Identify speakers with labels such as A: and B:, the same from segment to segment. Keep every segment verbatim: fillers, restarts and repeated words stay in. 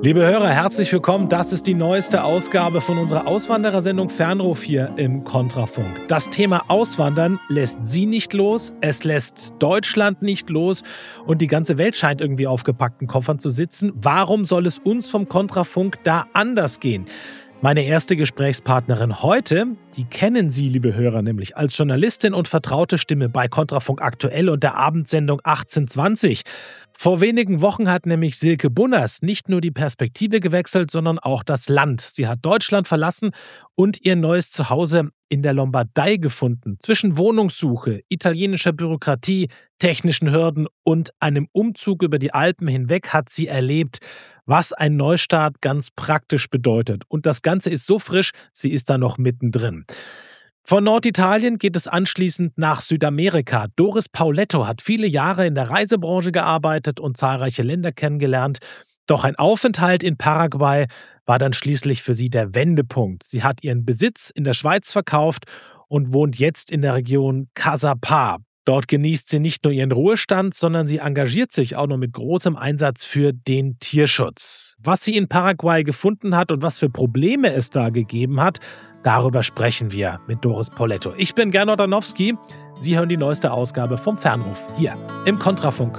A: Liebe Hörer, herzlich willkommen. Das ist die neueste Ausgabe von unserer Auswanderersendung Fernruf hier im Kontrafunk. Das Thema Auswandern lässt Sie nicht los, es lässt Deutschland nicht los und die ganze Welt scheint irgendwie auf gepackten Koffern zu sitzen. Warum soll es uns vom Kontrafunk da anders gehen? Meine erste Gesprächspartnerin heute, die kennen Sie, liebe Hörer, nämlich als Journalistin und vertraute Stimme bei Kontrafunk Aktuell und der Abendsendung achtzehn zwanzig. Vor wenigen Wochen hat nämlich Silke Bunners nicht nur die Perspektive gewechselt, sondern auch das Land. Sie hat Deutschland verlassen und ihr neues Zuhause in der Lombardei gefunden. Zwischen Wohnungssuche, italienischer Bürokratie, technischen Hürden und einem Umzug über die Alpen hinweg hat sie erlebt, was ein Neustart ganz praktisch bedeutet. Und das Ganze ist so frisch, sie ist da noch mittendrin. Von Norditalien geht es anschließend nach Südamerika. Doris Pauletto hat viele Jahre in der Reisebranche gearbeitet und zahlreiche Länder kennengelernt. Doch ein Aufenthalt in Paraguay war dann schließlich für sie der Wendepunkt. Sie hat ihren Besitz in der Schweiz verkauft und wohnt jetzt in der Region Caçapá. Dort genießt sie nicht nur ihren Ruhestand, sondern sie engagiert sich auch noch mit großem Einsatz für den Tierschutz. Was sie in Paraguay gefunden hat und was für Probleme es da gegeben hat, darüber sprechen wir mit Doris Pauletto. Ich bin Gernot Danowski. Sie hören die neueste Ausgabe vom Fernruf hier im Kontrafunk.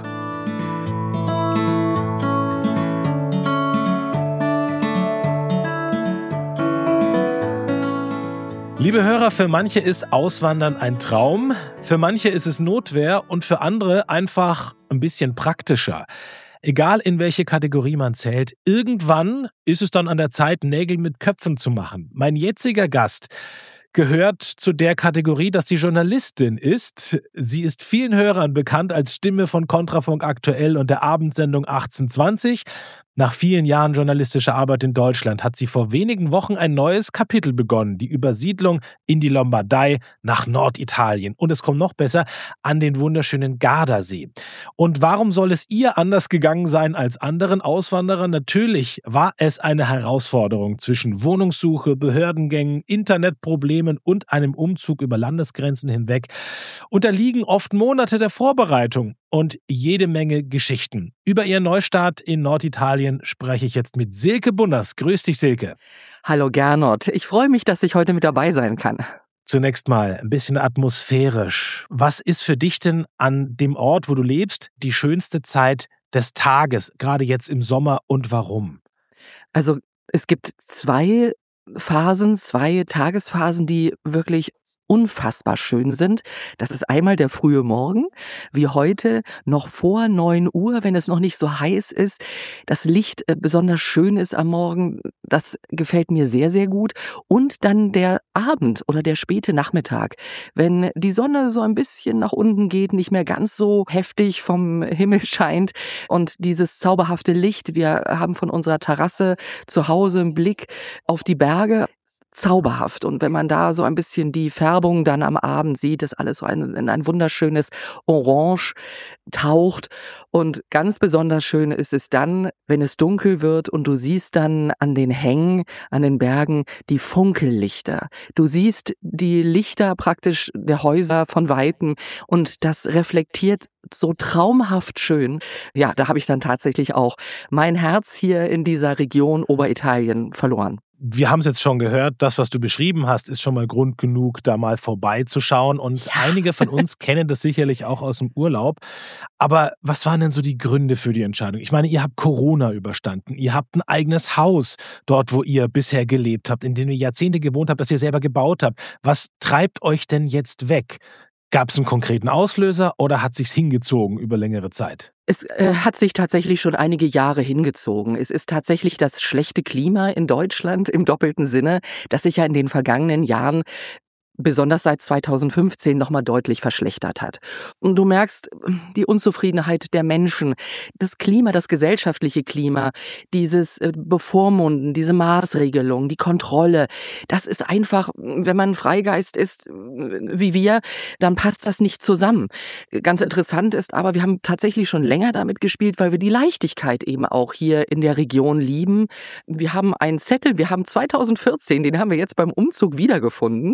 A: Liebe Hörer, für manche ist Auswandern ein Traum, für manche ist es Notwehr und für andere einfach ein bisschen praktischer. Egal in welche Kategorie man zählt, irgendwann ist es dann an der Zeit, Nägel mit Köpfen zu machen. Mein jetziger Gast gehört zu der Kategorie, dass sie Journalistin ist. Sie ist vielen Hörern bekannt als Stimme von Kontrafunk Aktuell und der Abendsendung achtzehn zwanzig. Nach vielen Jahren journalistischer Arbeit in Deutschland hat sie vor wenigen Wochen ein neues Kapitel begonnen, die Übersiedlung in die Lombardei nach Norditalien. Und es kommt noch besser, an den wunderschönen Gardasee. Und warum soll es ihr anders gegangen sein als anderen Auswanderern? Natürlich war es eine Herausforderung zwischen Wohnungssuche, Behördengängen, Internetproblemen und einem Umzug über Landesgrenzen hinweg. Und da liegen oft Monate der Vorbereitung und jede Menge Geschichten. Über ihren Neustart in Norditalien spreche ich jetzt mit Silke Bunners. Grüß dich, Silke.
B: Hallo Gernot, ich freue mich, dass ich heute mit dabei sein kann.
A: Zunächst mal ein bisschen atmosphärisch. Was ist für dich denn an dem Ort, wo du lebst, die schönste Zeit des Tages, gerade jetzt im Sommer, und warum?
B: Also es gibt zwei Phasen, zwei Tagesphasen, die wirklich unfassbar schön sind. Das ist einmal der frühe Morgen, wie heute, noch vor neun Uhr, wenn es noch nicht so heiß ist, das Licht besonders schön ist am Morgen. Das gefällt mir sehr, sehr gut. Und dann der Abend oder der späte Nachmittag, wenn die Sonne so ein bisschen nach unten geht, nicht mehr ganz so heftig vom Himmel scheint und dieses zauberhafte Licht. Wir haben von unserer Terrasse zu Hause einen Blick auf die Berge. Zauberhaft. Und wenn man da so ein bisschen die Färbung dann am Abend sieht, ist alles so ein, in ein wunderschönes Orange taucht. Und ganz besonders schön ist es dann, wenn es dunkel wird und du siehst dann an den Hängen, an den Bergen die Funkellichter. Du siehst die Lichter praktisch der Häuser von Weitem und das reflektiert so traumhaft schön. Ja, da habe ich dann tatsächlich auch mein Herz hier in dieser Region Oberitalien verloren.
A: Wir haben es jetzt schon gehört, das, was du beschrieben hast, ist schon mal Grund genug, da mal vorbeizuschauen. Und ja. Einige von uns kennen das sicherlich auch aus dem Urlaub. Aber was waren denn so die Gründe für die Entscheidung? Ich meine, ihr habt Corona überstanden. Ihr habt ein eigenes Haus dort, wo ihr bisher gelebt habt, in dem ihr Jahrzehnte gewohnt habt, das ihr selber gebaut habt. Was treibt euch denn jetzt weg? Gab es einen konkreten Auslöser oder hat sich's hingezogen über längere Zeit?
B: Es äh, hat sich tatsächlich schon einige Jahre hingezogen. Es ist tatsächlich das schlechte Klima in Deutschland im doppelten Sinne, das sich ja in den vergangenen Jahren besonders seit zweitausendfünfzehn nochmal deutlich verschlechtert hat. Und du merkst die Unzufriedenheit der Menschen, das Klima, das gesellschaftliche Klima, dieses Bevormunden, diese Maßregelung, die Kontrolle, das ist einfach, wenn man Freigeist ist wie wir, dann passt das nicht zusammen. Ganz interessant ist aber, wir haben tatsächlich schon länger damit gespielt, weil wir die Leichtigkeit eben auch hier in der Region lieben. Wir haben einen Zettel, wir haben zweitausendvierzehn, den haben wir jetzt beim Umzug wiedergefunden, im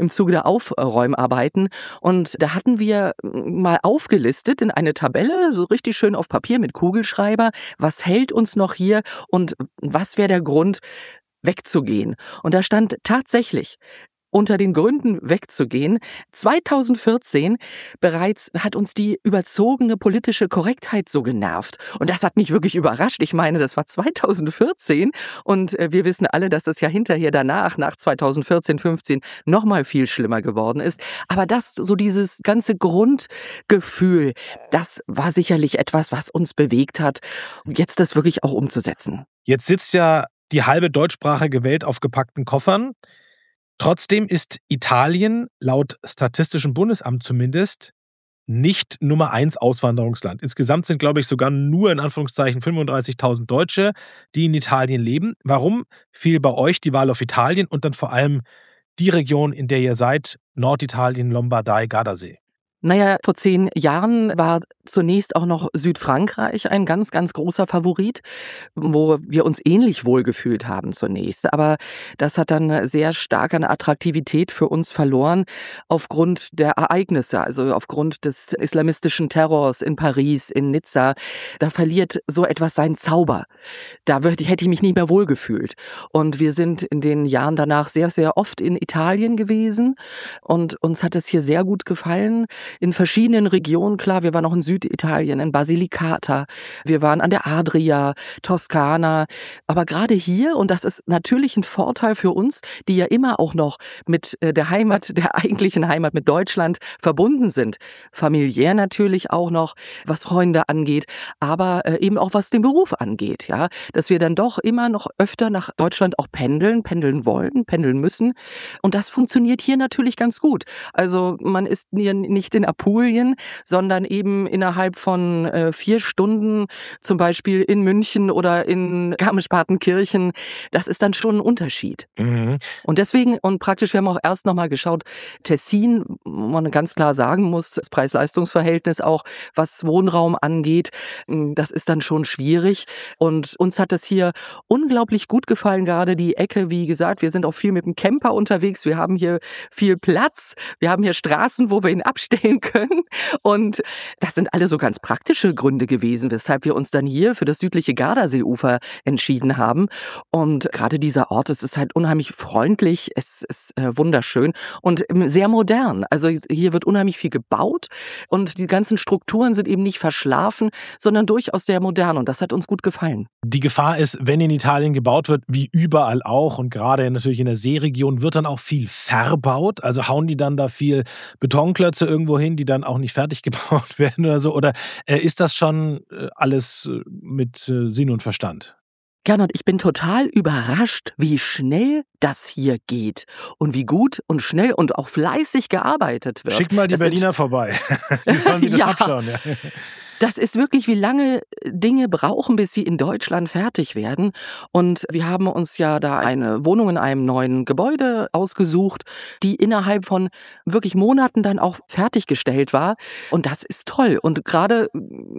B: im Zuge der Aufräumarbeiten. Und da hatten wir mal aufgelistet in eine Tabelle, so richtig schön auf Papier mit Kugelschreiber, was hält uns noch hier und was wäre der Grund, wegzugehen. Und da stand tatsächlich unter den Gründen wegzugehen, zweitausendvierzehn bereits hat uns die überzogene politische Korrektheit so genervt. Und das hat mich wirklich überrascht. Ich meine, das war zweitausendvierzehn und wir wissen alle, dass es ja hinterher danach, nach zweitausendvierzehn, fünfzehn, nochmal viel schlimmer geworden ist. Aber das, so dieses ganze Grundgefühl, das war sicherlich etwas, was uns bewegt hat, jetzt das wirklich auch umzusetzen.
A: Jetzt sitzt ja die halbe deutschsprachige Welt auf gepackten Koffern. Trotzdem ist Italien, laut Statistischem Bundesamt zumindest, nicht Nummer eins Auswanderungsland. Insgesamt sind, glaube ich, sogar nur in Anführungszeichen fünfunddreißigtausend Deutsche, die in Italien leben. Warum fiel bei euch die Wahl auf Italien und dann vor allem die Region, in der ihr seid, Norditalien, Lombardei, Gardasee?
B: Naja, vor zehn Jahren war zunächst auch noch Südfrankreich ein ganz, ganz großer Favorit, wo wir uns ähnlich wohlgefühlt haben zunächst. Aber das hat dann sehr stark an Attraktivität für uns verloren aufgrund der Ereignisse, also aufgrund des islamistischen Terrors in Paris, in Nizza. Da verliert so etwas seinen Zauber. Da hätte ich mich nie mehr wohlgefühlt. Und wir sind in den Jahren danach sehr, sehr oft in Italien gewesen und uns hat es hier sehr gut gefallen. In verschiedenen Regionen, klar, wir waren auch in Süditalien, in Basilicata, wir waren an der Adria, Toskana, aber gerade hier, und das ist natürlich ein Vorteil für uns, die ja immer auch noch mit der Heimat, der eigentlichen Heimat, mit Deutschland verbunden sind, familiär natürlich auch noch, was Freunde angeht, aber eben auch was den Beruf angeht, ja, dass wir dann doch immer noch öfter nach Deutschland auch pendeln, pendeln wollen, pendeln müssen und das funktioniert hier natürlich ganz gut. Also man ist hier nicht in Apulien, sondern eben innerhalb von äh, vier Stunden, zum Beispiel in München oder in Garmisch-Partenkirchen. Das ist dann schon ein Unterschied. Mhm. Und deswegen, und praktisch, wir haben auch erst nochmal geschaut, Tessin, wo man ganz klar sagen muss, das Preis-Leistungs-Verhältnis auch, was Wohnraum angeht, das ist dann schon schwierig. Und uns hat das hier unglaublich gut gefallen, gerade die Ecke, wie gesagt, wir sind auch viel mit dem Camper unterwegs, wir haben hier viel Platz, wir haben hier Straßen, wo wir ihn abstellen können. Und das sind alle so ganz praktische Gründe gewesen, weshalb wir uns dann hier für das südliche Gardaseeufer entschieden haben. Und gerade dieser Ort, es ist halt unheimlich freundlich, es ist äh, wunderschön und sehr modern. Also hier wird unheimlich viel gebaut und die ganzen Strukturen sind eben nicht verschlafen, sondern durchaus sehr modern und das hat uns gut gefallen.
A: Die Gefahr ist, wenn in Italien gebaut wird, wie überall auch und gerade natürlich in der Seeregion, wird dann auch viel verbaut. Also hauen die dann da viel Betonklötze irgendwo hin, die dann auch nicht fertig gebaut werden oder so? Oder äh, ist das schon äh, alles äh, mit äh, Sinn und Verstand?
B: Gernot, ich bin total überrascht, wie schnell das hier geht und wie gut und schnell und auch fleißig gearbeitet wird.
A: Schick mal die
B: das
A: Berliner vorbei. Die sollen sich das
B: ja.
A: abschauen. Ja.
B: Das ist wirklich, wie lange Dinge brauchen, bis sie in Deutschland fertig werden. Und wir haben uns ja da eine Wohnung in einem neuen Gebäude ausgesucht, die innerhalb von wirklich Monaten dann auch fertiggestellt war. Und das ist toll. Und gerade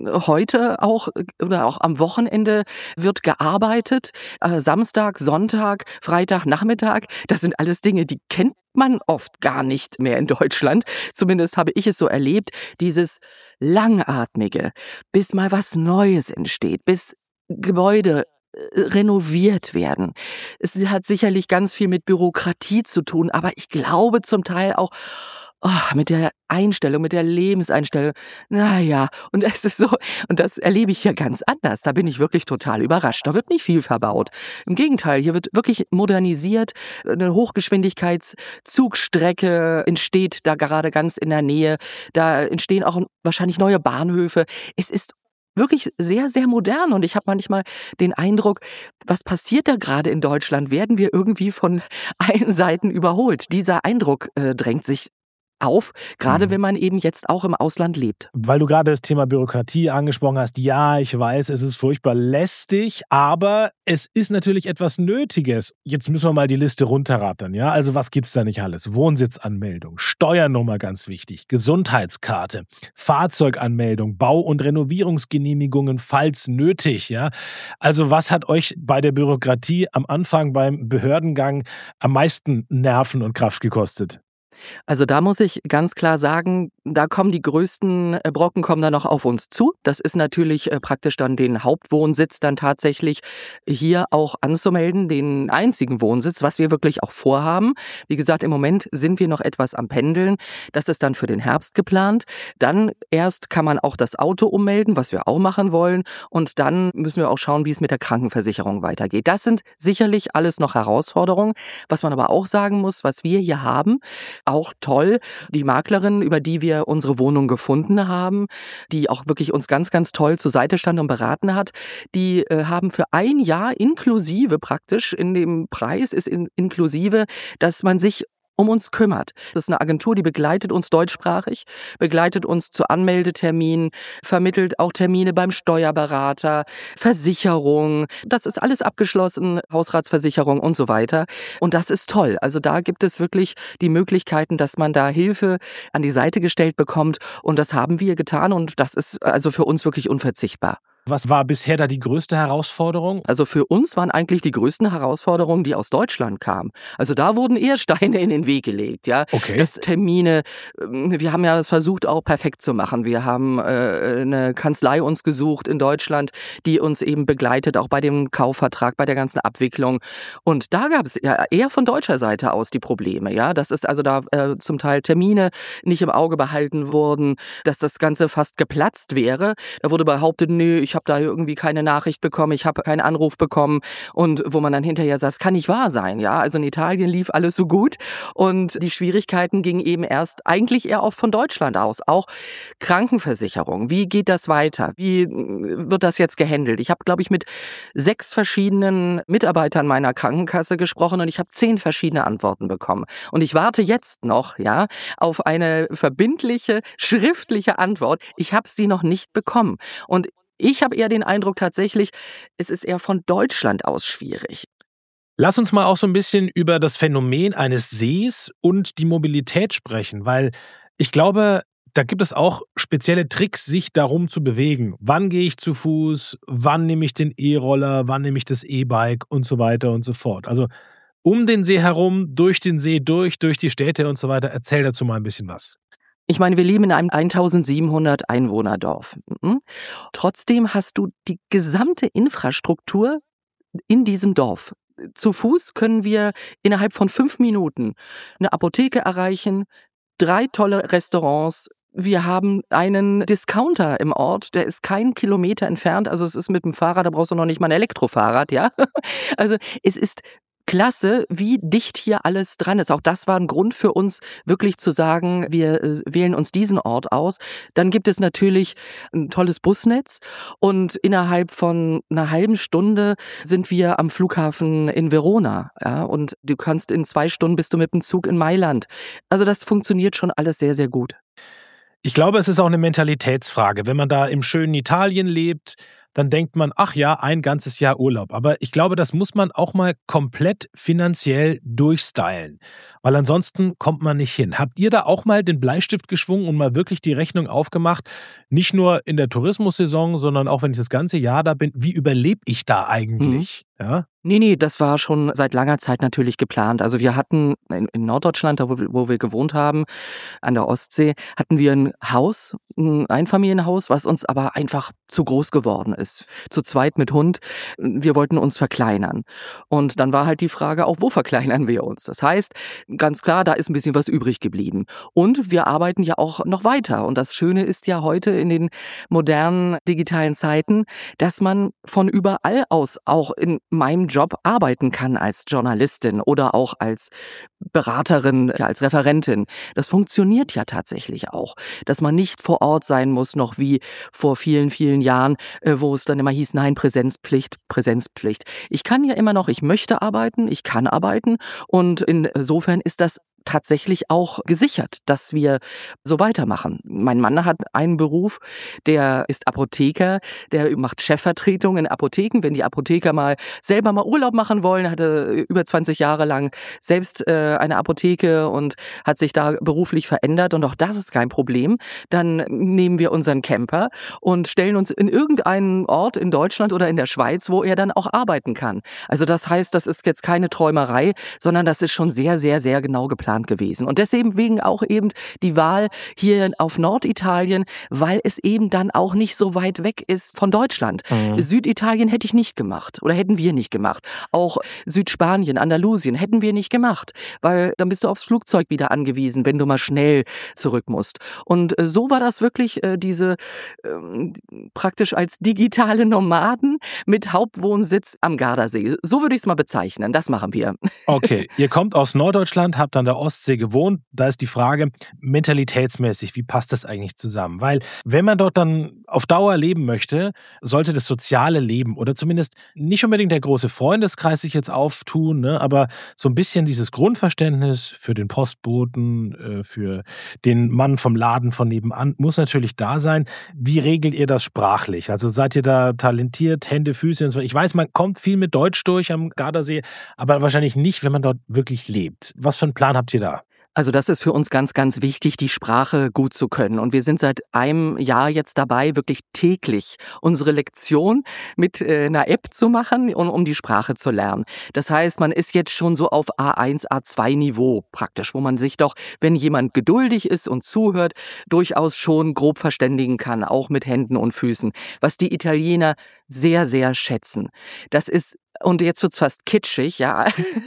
B: heute auch oder auch am Wochenende wird gearbeitet. Samstag, Sonntag, Freitag, Nachmittag. Das sind alles Dinge, die kennt man oft gar nicht mehr in Deutschland. Zumindest habe ich es so erlebt, dieses Langatmige, bis mal was Neues entsteht, bis Gebäude renoviert werden. Es hat sicherlich ganz viel mit Bürokratie zu tun, aber ich glaube zum Teil auch oh, mit der Einstellung, mit der Lebenseinstellung. Naja, und es ist so, und das erlebe ich hier ganz anders. Da bin ich wirklich total überrascht. Da wird nicht viel verbaut. Im Gegenteil, hier wird wirklich modernisiert. Eine Hochgeschwindigkeitszugstrecke entsteht da gerade ganz in der Nähe. Da entstehen auch wahrscheinlich neue Bahnhöfe. Es ist wirklich sehr, sehr modern und ich habe manchmal den Eindruck, was passiert da gerade in Deutschland? Werden wir irgendwie von allen Seiten überholt? Dieser Eindruck äh, drängt sich auf, gerade mhm. wenn man eben jetzt auch im Ausland lebt.
A: Weil du gerade das Thema Bürokratie angesprochen hast, ja, ich weiß, es ist furchtbar lästig, aber es ist natürlich etwas Nötiges. Jetzt müssen wir mal die Liste runterrattern, ja? Also was gibt's da nicht alles? Wohnsitzanmeldung, Steuernummer ganz wichtig, Gesundheitskarte, Fahrzeuganmeldung, Bau- und Renovierungsgenehmigungen, falls nötig, ja? Also was hat euch bei der Bürokratie am Anfang beim Behördengang am meisten Nerven und Kraft gekostet?
B: Also da muss ich ganz klar sagen, da kommen die größten äh, Brocken kommen da noch auf uns zu. Das ist natürlich äh, praktisch dann den Hauptwohnsitz dann tatsächlich hier auch anzumelden, den einzigen Wohnsitz, was wir wirklich auch vorhaben. Wie gesagt, im Moment sind wir noch etwas am Pendeln. Das ist dann für den Herbst geplant. Dann erst kann man auch das Auto ummelden, was wir auch machen wollen. Und dann müssen wir auch schauen, wie es mit der Krankenversicherung weitergeht. Das sind sicherlich alles noch Herausforderungen. Was man aber auch sagen muss, was wir hier haben, auch toll. Die Maklerin, über die wir unsere Wohnung gefunden haben, die auch wirklich uns ganz, ganz toll zur Seite stand und beraten hat, die äh, haben für ein Jahr inklusive praktisch in dem Preis ist in, inklusive, dass man sich um uns kümmert. Das ist eine Agentur, die begleitet uns deutschsprachig, begleitet uns zu Anmeldeterminen, vermittelt auch Termine beim Steuerberater, Versicherung. Das ist alles abgeschlossen, Hausratsversicherung und so weiter. Und das ist toll. Also da gibt es wirklich die Möglichkeiten, dass man da Hilfe an die Seite gestellt bekommt. Und das haben wir getan. Und das ist also für uns wirklich unverzichtbar.
A: Was war bisher da die größte Herausforderung?
B: Also für uns waren eigentlich die größten Herausforderungen, die aus Deutschland kamen. Also da wurden eher Steine in den Weg gelegt, ja.
A: Okay.
B: Das Termine, wir haben ja es versucht auch perfekt zu machen. Wir haben äh, eine Kanzlei uns gesucht in Deutschland, die uns eben begleitet, auch bei dem Kaufvertrag, bei der ganzen Abwicklung. Und da gab es ja eher von deutscher Seite aus die Probleme, ja. Das ist also da äh, zum Teil Termine nicht im Auge behalten wurden, dass das Ganze fast geplatzt wäre. Da wurde behauptet, nö, ich habe da irgendwie keine Nachricht bekommen, ich habe keinen Anruf bekommen und wo man dann hinterher sagt, das kann nicht wahr sein, ja. Also in Italien lief alles so gut und die Schwierigkeiten gingen eben erst eigentlich eher auch von Deutschland aus. Auch Krankenversicherung, wie geht das weiter? Wie wird das jetzt gehandelt? Ich habe, glaube ich, mit sechs verschiedenen Mitarbeitern meiner Krankenkasse gesprochen und ich habe zehn verschiedene Antworten bekommen. Und ich warte jetzt noch, ja, auf eine verbindliche, schriftliche Antwort. Ich habe sie noch nicht bekommen. Und ich habe eher den Eindruck tatsächlich, es ist eher von Deutschland aus schwierig.
A: Lass uns mal auch so ein bisschen über das Phänomen eines Sees und die Mobilität sprechen, weil ich glaube, da gibt es auch spezielle Tricks, sich darum zu bewegen. Wann gehe ich zu Fuß, wann nehme ich den E-Roller, wann nehme ich das E-Bike und so weiter und so fort. Also um den See herum, durch den See durch, durch die Städte und so weiter. Erzähl dazu mal ein bisschen was.
B: Ich meine, wir leben in einem eintausendsiebenhundert Einwohnerdorf. Mhm. Trotzdem hast du die gesamte Infrastruktur in diesem Dorf. Zu Fuß können wir innerhalb von fünf Minuten eine Apotheke erreichen, drei tolle Restaurants. Wir haben einen Discounter im Ort, der ist keinen Kilometer entfernt. Also es ist mit dem Fahrrad, da brauchst du noch nicht mal ein Elektrofahrrad, ja. Also es ist klasse, wie dicht hier alles dran ist. Auch das war ein Grund für uns, wirklich zu sagen, wir äh, wählen uns diesen Ort aus. Dann gibt es natürlich ein tolles Busnetz und innerhalb von einer halben Stunde sind wir am Flughafen in Verona. Ja, und du kannst in zwei Stunden bist du mit dem Zug in Mailand. Also das funktioniert schon alles sehr, sehr gut.
A: Ich glaube, es ist auch eine Mentalitätsfrage. Wenn man da im schönen Italien lebt, dann denkt man, ach ja, ein ganzes Jahr Urlaub. Aber ich glaube, das muss man auch mal komplett finanziell durchstylen, weil ansonsten kommt man nicht hin. Habt ihr da auch mal den Bleistift geschwungen und mal wirklich die Rechnung aufgemacht, nicht nur in der Tourismussaison, sondern auch wenn ich das ganze Jahr da bin, wie überlebe ich da eigentlich? Mhm. Ja?
B: Nee, nee, das war schon seit langer Zeit natürlich geplant. Also wir hatten in, in Norddeutschland, da wo, wo wir gewohnt haben, an der Ostsee, hatten wir ein Haus, ein Einfamilienhaus, was uns aber einfach zu groß geworden ist. Zu zweit mit Hund. Wir wollten uns verkleinern. Und dann war halt die Frage auch, wo verkleinern wir uns? Das heißt, ganz klar, da ist ein bisschen was übrig geblieben. Und wir arbeiten ja auch noch weiter. Und das Schöne ist ja heute in den modernen digitalen Zeiten, dass man von überall aus auch in meinem Job arbeiten kann als Journalistin oder auch als Beraterin, ja, als Referentin. Das funktioniert ja tatsächlich auch, dass man nicht vor Ort sein muss, noch wie vor vielen, vielen Jahren, äh, wo es dann immer hieß, nein, Präsenzpflicht, Präsenzpflicht. Ich kann ja immer noch, ich möchte arbeiten, ich kann arbeiten und insofern ist das tatsächlich auch gesichert, dass wir so weitermachen. Mein Mann hat einen Beruf, der ist Apotheker, der macht Chefvertretung in Apotheken. Wenn die Apotheker mal selber mal Urlaub machen wollen, hatte über zwanzig Jahre lang selbst äh, eine Apotheke und hat sich da beruflich verändert und auch das ist kein Problem. Dann nehmen wir unseren Camper und stellen uns in irgendeinen Ort in Deutschland oder in der Schweiz, wo er dann auch arbeiten kann. Also das heißt, das ist jetzt keine Träumerei, sondern das ist schon sehr, sehr, sehr genau geplant. geplant gewesen. Und deswegen auch eben die Wahl hier auf Norditalien, weil es eben dann auch nicht so weit weg ist von Deutschland. Mhm. Süditalien hätte ich nicht gemacht oder hätten wir nicht gemacht. Auch Südspanien, Andalusien hätten wir nicht gemacht, weil dann bist du aufs Flugzeug wieder angewiesen, wenn du mal schnell zurück musst. Und äh, so war das wirklich äh, diese ähm, praktisch als digitale Nomaden mit Hauptwohnsitz am Gardasee. So würde ich es mal bezeichnen. Das machen wir.
A: Okay, ihr kommt aus Norddeutschland, habt an der Ostsee gewohnt. Da ist die Frage, mentalitätsmäßig, wie passt das eigentlich zusammen? Weil wenn man dort dann auf Dauer leben möchte, sollte das soziale Leben oder zumindest nicht unbedingt der große Freundeskreis sich jetzt auftun, ne, aber so ein bisschen dieses Grundverständnis für den Postboten, äh, für den Mann vom Laden von nebenan muss natürlich da sein. Wie regelt ihr das sprachlich? Also seid ihr da talentiert, Hände, Füße und so? Ich weiß, man kommt viel mit Deutsch durch am Gardasee, aber wahrscheinlich nicht, wenn man dort wirklich lebt. Was für einen Plan habt ihr da?
B: Also das ist für uns ganz, ganz wichtig, die Sprache gut zu können. Und wir sind seit einem Jahr jetzt dabei, wirklich täglich unsere Lektion mit äh, einer App zu machen, um, um die Sprache zu lernen. Das heißt, man ist jetzt schon so auf A eins, A zwei Niveau praktisch, wo man sich doch, wenn jemand geduldig ist und zuhört, durchaus schon grob verständigen kann, auch mit Händen und Füßen, was die Italiener sehr, sehr schätzen. Das ist Und jetzt wird's fast kitschig, ja.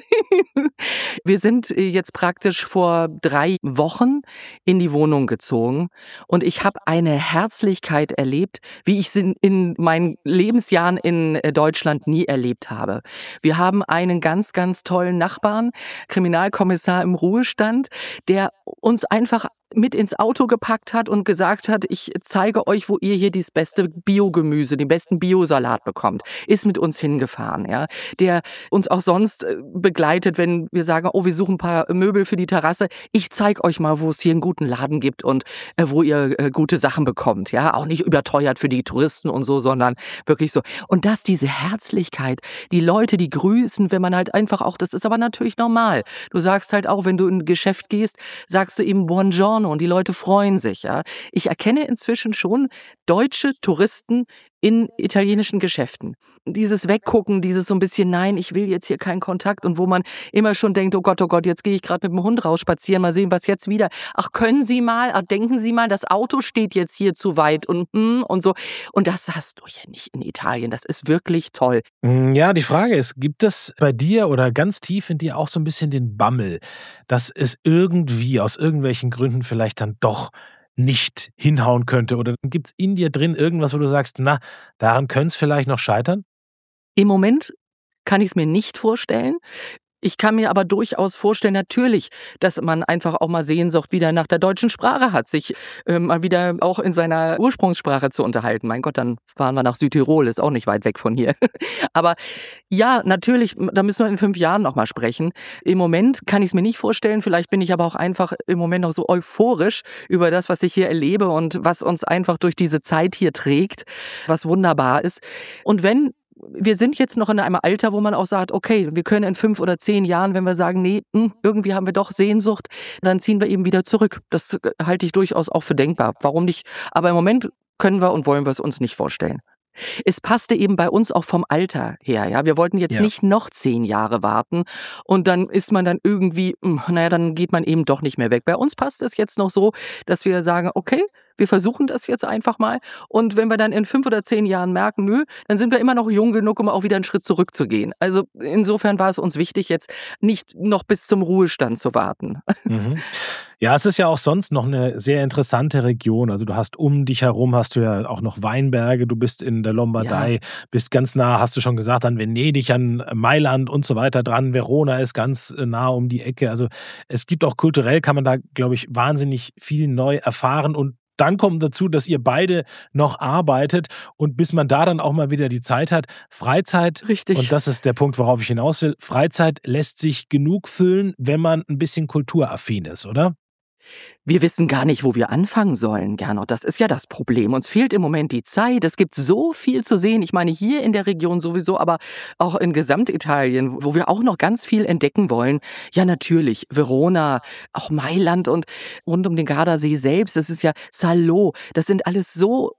B: Wir sind jetzt praktisch vor drei Wochen in die Wohnung gezogen und ich habe eine Herzlichkeit erlebt, wie ich sie in meinen Lebensjahren in Deutschland nie erlebt habe. Wir haben einen ganz, ganz tollen Nachbarn, Kriminalkommissar im Ruhestand, der uns einfach mit ins Auto gepackt hat und gesagt hat, ich zeige euch, wo ihr hier das beste Biogemüse, den besten Biosalat bekommt. Ist mit uns hingefahren, ja. Der uns auch sonst begleitet, wenn wir sagen, oh, wir suchen ein paar Möbel für die Terrasse. Ich zeige euch mal, wo es hier einen guten Laden gibt und äh, wo ihr äh, gute Sachen bekommt, ja. Auch nicht überteuert für die Touristen und so, sondern wirklich so. Und das, diese Herzlichkeit, die Leute, die grüßen, wenn man halt einfach auch, das ist aber natürlich normal. Du sagst halt auch, wenn du in ein Geschäft gehst, sagst du eben Buongiorno und die Leute freuen sich, ja. Ich erkenne inzwischen schon deutsche Touristen in italienischen Geschäften. Dieses Weggucken, dieses so ein bisschen, nein, ich will jetzt hier keinen Kontakt und wo man immer schon denkt, oh Gott, oh Gott, jetzt gehe ich gerade mit dem Hund raus spazieren, mal sehen, was jetzt wieder. Ach, können Sie mal, ach, denken Sie mal, das Auto steht jetzt hier zu weit und hm, und so. Und das hast du ja nicht in Italien. Das ist wirklich toll.
A: Ja, die Frage ist, gibt es bei dir oder ganz tief in dir auch so ein bisschen den Bammel, dass es irgendwie aus irgendwelchen Gründen vielleicht dann doch nicht hinhauen könnte? Oder gibt es in dir drin irgendwas, wo du sagst, na, daran könnte es vielleicht noch scheitern?
B: Im Moment kann ich es mir nicht vorstellen. Ich kann mir aber durchaus vorstellen, natürlich, dass man einfach auch mal Sehnsucht wieder nach der deutschen Sprache hat, sich äh, mal wieder auch in seiner Ursprungssprache zu unterhalten. Mein Gott, dann fahren wir nach Südtirol, ist auch nicht weit weg von hier. Aber ja, natürlich, da müssen wir in fünf Jahren noch mal sprechen. Im Moment kann ich es mir nicht vorstellen, vielleicht bin ich aber auch einfach im Moment noch so euphorisch über das, was ich hier erlebe und was uns einfach durch diese Zeit hier trägt, was wunderbar ist. Und wenn wir sind jetzt noch in einem Alter, wo man auch sagt, okay, wir können in fünf oder zehn Jahren, wenn wir sagen, nee, irgendwie haben wir doch Sehnsucht, dann ziehen wir eben wieder zurück. Das halte ich durchaus auch für denkbar. Warum nicht? Aber im Moment können wir und wollen wir es uns nicht vorstellen. Es passte eben bei uns auch vom Alter her, ja. Wir wollten jetzt ja. nicht noch zehn Jahre warten und dann ist man dann irgendwie, naja, dann geht man eben doch nicht mehr weg. Bei uns passt es jetzt noch so, dass wir sagen, okay, wir versuchen das jetzt einfach mal und wenn wir dann in fünf oder zehn Jahren merken, nö, dann sind wir immer noch jung genug, um auch wieder einen Schritt zurückzugehen. Also insofern war es uns wichtig, jetzt nicht noch bis zum Ruhestand zu warten.
A: Mhm. Ja, es ist ja auch sonst noch eine sehr interessante Region. Also du hast um dich herum, hast du ja auch noch Weinberge, du bist in der Lombardei, ja. bist ganz nah, hast du schon gesagt, an Venedig, an Mailand und so weiter dran. Verona ist ganz nah um die Ecke. Also es gibt auch kulturell, kann man da, glaube ich, wahnsinnig viel neu erfahren und dann kommt dazu, dass ihr beide noch arbeitet und bis man da dann auch mal wieder die Zeit hat, Freizeit,
B: Richtig.
A: Und das ist der Punkt, worauf ich hinaus will, Freizeit lässt sich genug füllen, wenn man ein bisschen kulturaffin ist, oder?
B: Wir wissen gar nicht, wo wir anfangen sollen, Gernot. Das ist ja das Problem. Uns fehlt im Moment die Zeit. Es gibt so viel zu sehen. Ich meine, hier in der Region sowieso, aber auch in Gesamtitalien, wo wir auch noch ganz viel entdecken wollen. Ja, natürlich. Verona, auch Mailand und rund um den Gardasee selbst. Das ist ja Salò. Das sind alles so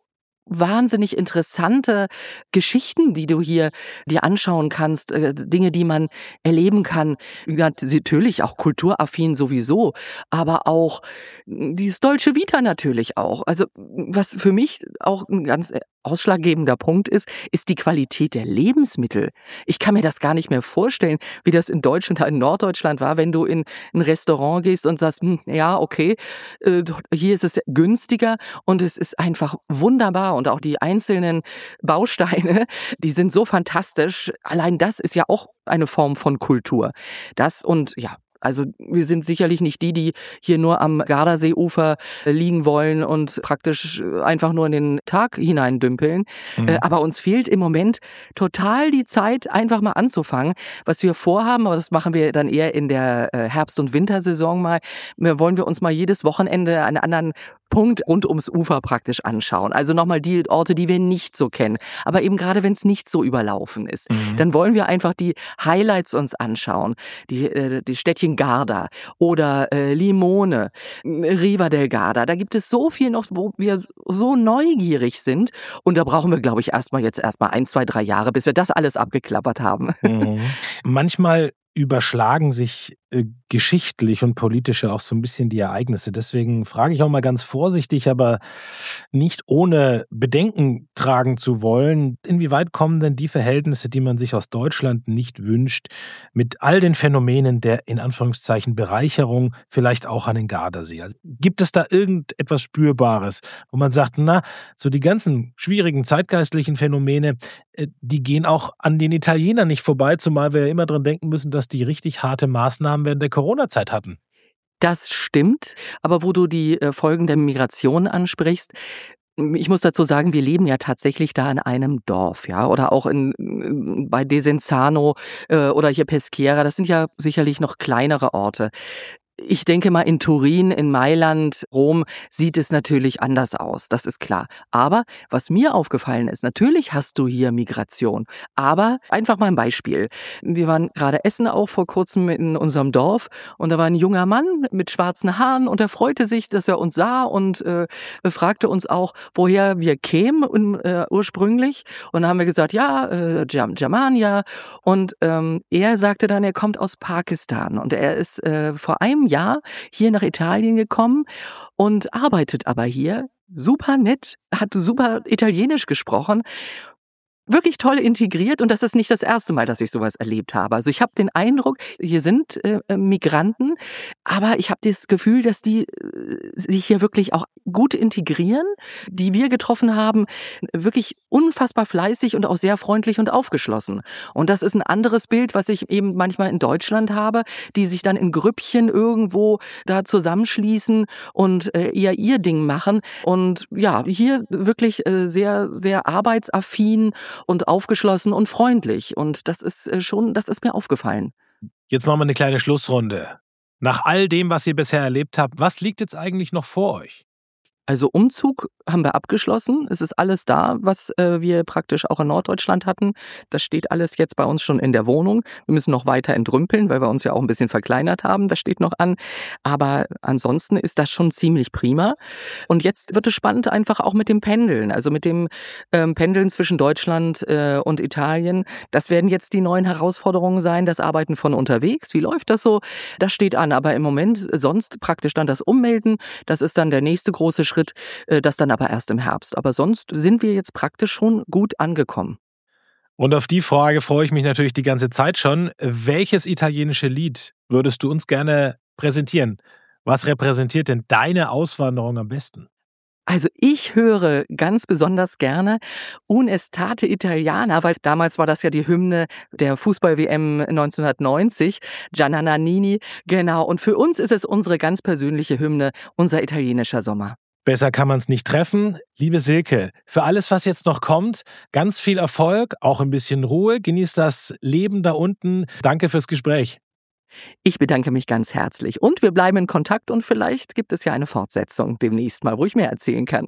B: wahnsinnig interessante Geschichten, die du hier dir anschauen kannst, äh, Dinge, die man erleben kann. Ja, natürlich auch kulturaffin sowieso, aber auch dieses Dolce Vita natürlich auch. Also was für mich auch ein ganz ausschlaggebender Punkt ist, ist die Qualität der Lebensmittel. Ich kann mir das gar nicht mehr vorstellen, wie das in Deutschland, in Norddeutschland war, wenn du in ein Restaurant gehst und sagst, hm, ja, okay, äh, hier ist es günstiger und es ist einfach wunderbar und auch die einzelnen Bausteine, die sind so fantastisch. Allein das ist ja auch eine Form von Kultur. Das und ja, also wir sind sicherlich nicht die, die hier nur am Gardaseeufer liegen wollen und praktisch einfach nur in den Tag hineindümpeln. Mhm. Äh, aber uns fehlt im Moment total die Zeit, einfach mal anzufangen, was wir vorhaben. Aber das machen wir dann eher in der Herbst- und Wintersaison mal. Wir wollen wir uns mal jedes Wochenende einen anderen Punkt rund ums Ufer praktisch anschauen. Also nochmal die Orte, die wir nicht so kennen. Aber eben gerade, wenn es nicht so überlaufen ist, mhm. dann wollen wir einfach die Highlights uns anschauen. Die, äh, die Städtchen Garda oder äh, Limone, Riva del Garda. Da gibt es so viel noch, wo wir so neugierig sind. Und da brauchen wir, glaube ich, erstmal jetzt erstmal ein, zwei, drei Jahre, bis wir das alles abgeklappert haben.
A: Mhm. Manchmal überschlagen sich äh, geschichtlich und politisch auch so ein bisschen die Ereignisse. Deswegen frage ich auch mal ganz vorsichtig, aber nicht ohne Bedenken tragen zu wollen, inwieweit kommen denn die Verhältnisse, die man sich aus Deutschland nicht wünscht, mit all den Phänomenen der in Anführungszeichen Bereicherung vielleicht auch an den Gardasee? Also gibt es da irgendetwas Spürbares, wo man sagt, na, so die ganzen schwierigen zeitgeistlichen Phänomene, äh, die gehen auch an den Italienern nicht vorbei, zumal wir ja immer dran denken müssen, dass die richtig harte Maßnahmen während der Corona-Zeit hatten.
B: Das stimmt, aber wo du die äh, Folgen der Migration ansprichst, ich muss dazu sagen, wir leben ja tatsächlich da in einem Dorf, ja, oder auch in, bei Desenzano äh, oder hier Peschiera, das sind ja sicherlich noch kleinere Orte. Ich denke mal, in Turin, in Mailand, Rom sieht es natürlich anders aus, das ist klar. Aber was mir aufgefallen ist, natürlich hast du hier Migration. Aber einfach mal ein Beispiel. Wir waren gerade essen auch vor kurzem in unserem Dorf und da war ein junger Mann mit schwarzen Haaren und er freute sich, dass er uns sah und äh, fragte uns auch, woher wir kämen äh, ursprünglich. Und dann haben wir gesagt, ja, äh, Germania. Und ähm, er sagte dann, er kommt aus Pakistan und er ist äh, vor einem Jahr hier nach Italien gekommen und arbeitet aber hier. Super nett, hat super Italienisch gesprochen. Wirklich toll integriert und das ist nicht das erste Mal, dass ich sowas erlebt habe. Also ich habe den Eindruck, hier sind äh, Migranten, aber ich habe das Gefühl, dass die äh, sich hier wirklich auch gut integrieren, die wir getroffen haben, wirklich unfassbar fleißig und auch sehr freundlich und aufgeschlossen. Und das ist ein anderes Bild, was ich eben manchmal in Deutschland habe, die sich dann in Grüppchen irgendwo da zusammenschließen und äh, eher ihr Ding machen. Und ja, hier wirklich äh, sehr, sehr arbeitsaffin und aufgeschlossen und freundlich. Und das ist schon, das ist mir aufgefallen.
A: Jetzt machen wir eine kleine Schlussrunde. Nach all dem, was ihr bisher erlebt habt, was liegt jetzt eigentlich noch vor euch?
B: Also Umzug haben wir abgeschlossen. Es ist alles da, was äh, wir praktisch auch in Norddeutschland hatten. Das steht alles jetzt bei uns schon in der Wohnung. Wir müssen noch weiter entrümpeln, weil wir uns ja auch ein bisschen verkleinert haben. Das steht noch an. Aber ansonsten ist das schon ziemlich prima. Und jetzt wird es spannend einfach auch mit dem Pendeln. Also mit dem ähm, Pendeln zwischen Deutschland äh, und Italien. Das werden jetzt die neuen Herausforderungen sein. Das Arbeiten von unterwegs. Wie läuft das so? Das steht an. Aber im Moment sonst praktisch dann das Ummelden. Das ist dann der nächste große Schritt. Schritt, das dann aber erst im Herbst. Aber sonst sind wir jetzt praktisch schon gut angekommen.
A: Und auf die Frage freue ich mich natürlich die ganze Zeit schon. Welches italienische Lied würdest du uns gerne präsentieren? Was repräsentiert denn deine Auswanderung am besten?
B: Also ich höre ganz besonders gerne Un'estate Italiana, weil damals war das ja die Hymne der Fußball-W M neunzehnhundertneunzig, Gianna Nannini, genau. Und für uns ist es unsere ganz persönliche Hymne, unser italienischer Sommer.
A: Besser kann man es nicht treffen. Liebe Silke, für alles, was jetzt noch kommt, ganz viel Erfolg, auch ein bisschen Ruhe. Genießt das Leben da unten. Danke fürs Gespräch.
B: Ich bedanke mich ganz herzlich. Und wir bleiben in Kontakt und vielleicht gibt es ja eine Fortsetzung demnächst mal, wo ich mehr erzählen kann.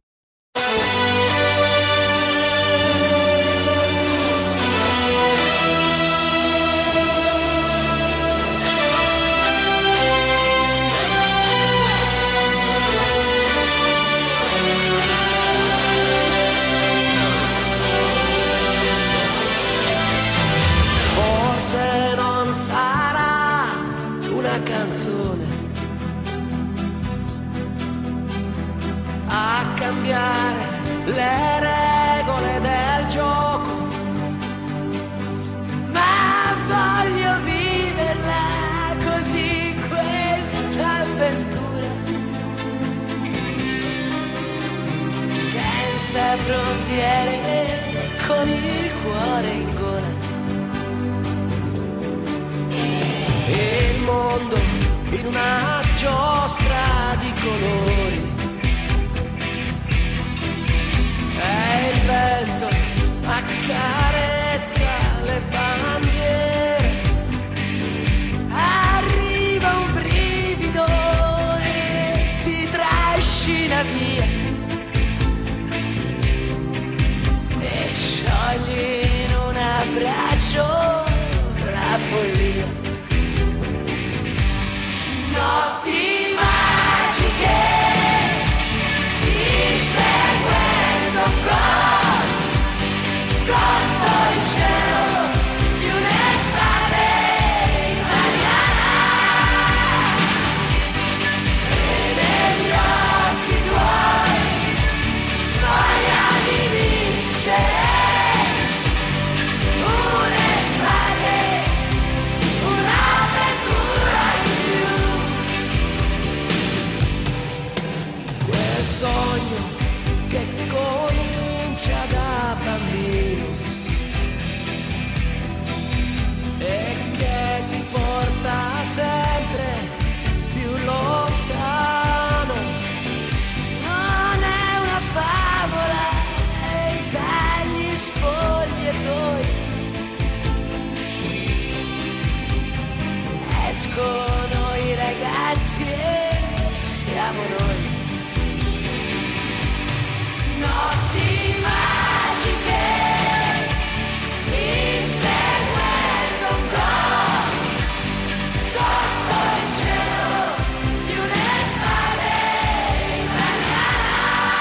C: frontiere con il cuore in gola. E il mondo in una giostra di colori. E il vento accarezza le bandiere. Arriva un brivido e ti trascina via. E sciogli in un abbraccio la follia. Notti magiche, inseguendo con sotto il cielo di un'estate italiana. E negli occhi tuoi voglia di vincere. Un'estate, un'avventura in più. Quel sogno che comincia da bambino e che ti porta sempre più lontano. Non è una favola e dagli spogliatoi escono i ragazzi e siamo noi. Notti magiche, inseguendo un gol sotto il cielo di un'estate italiana.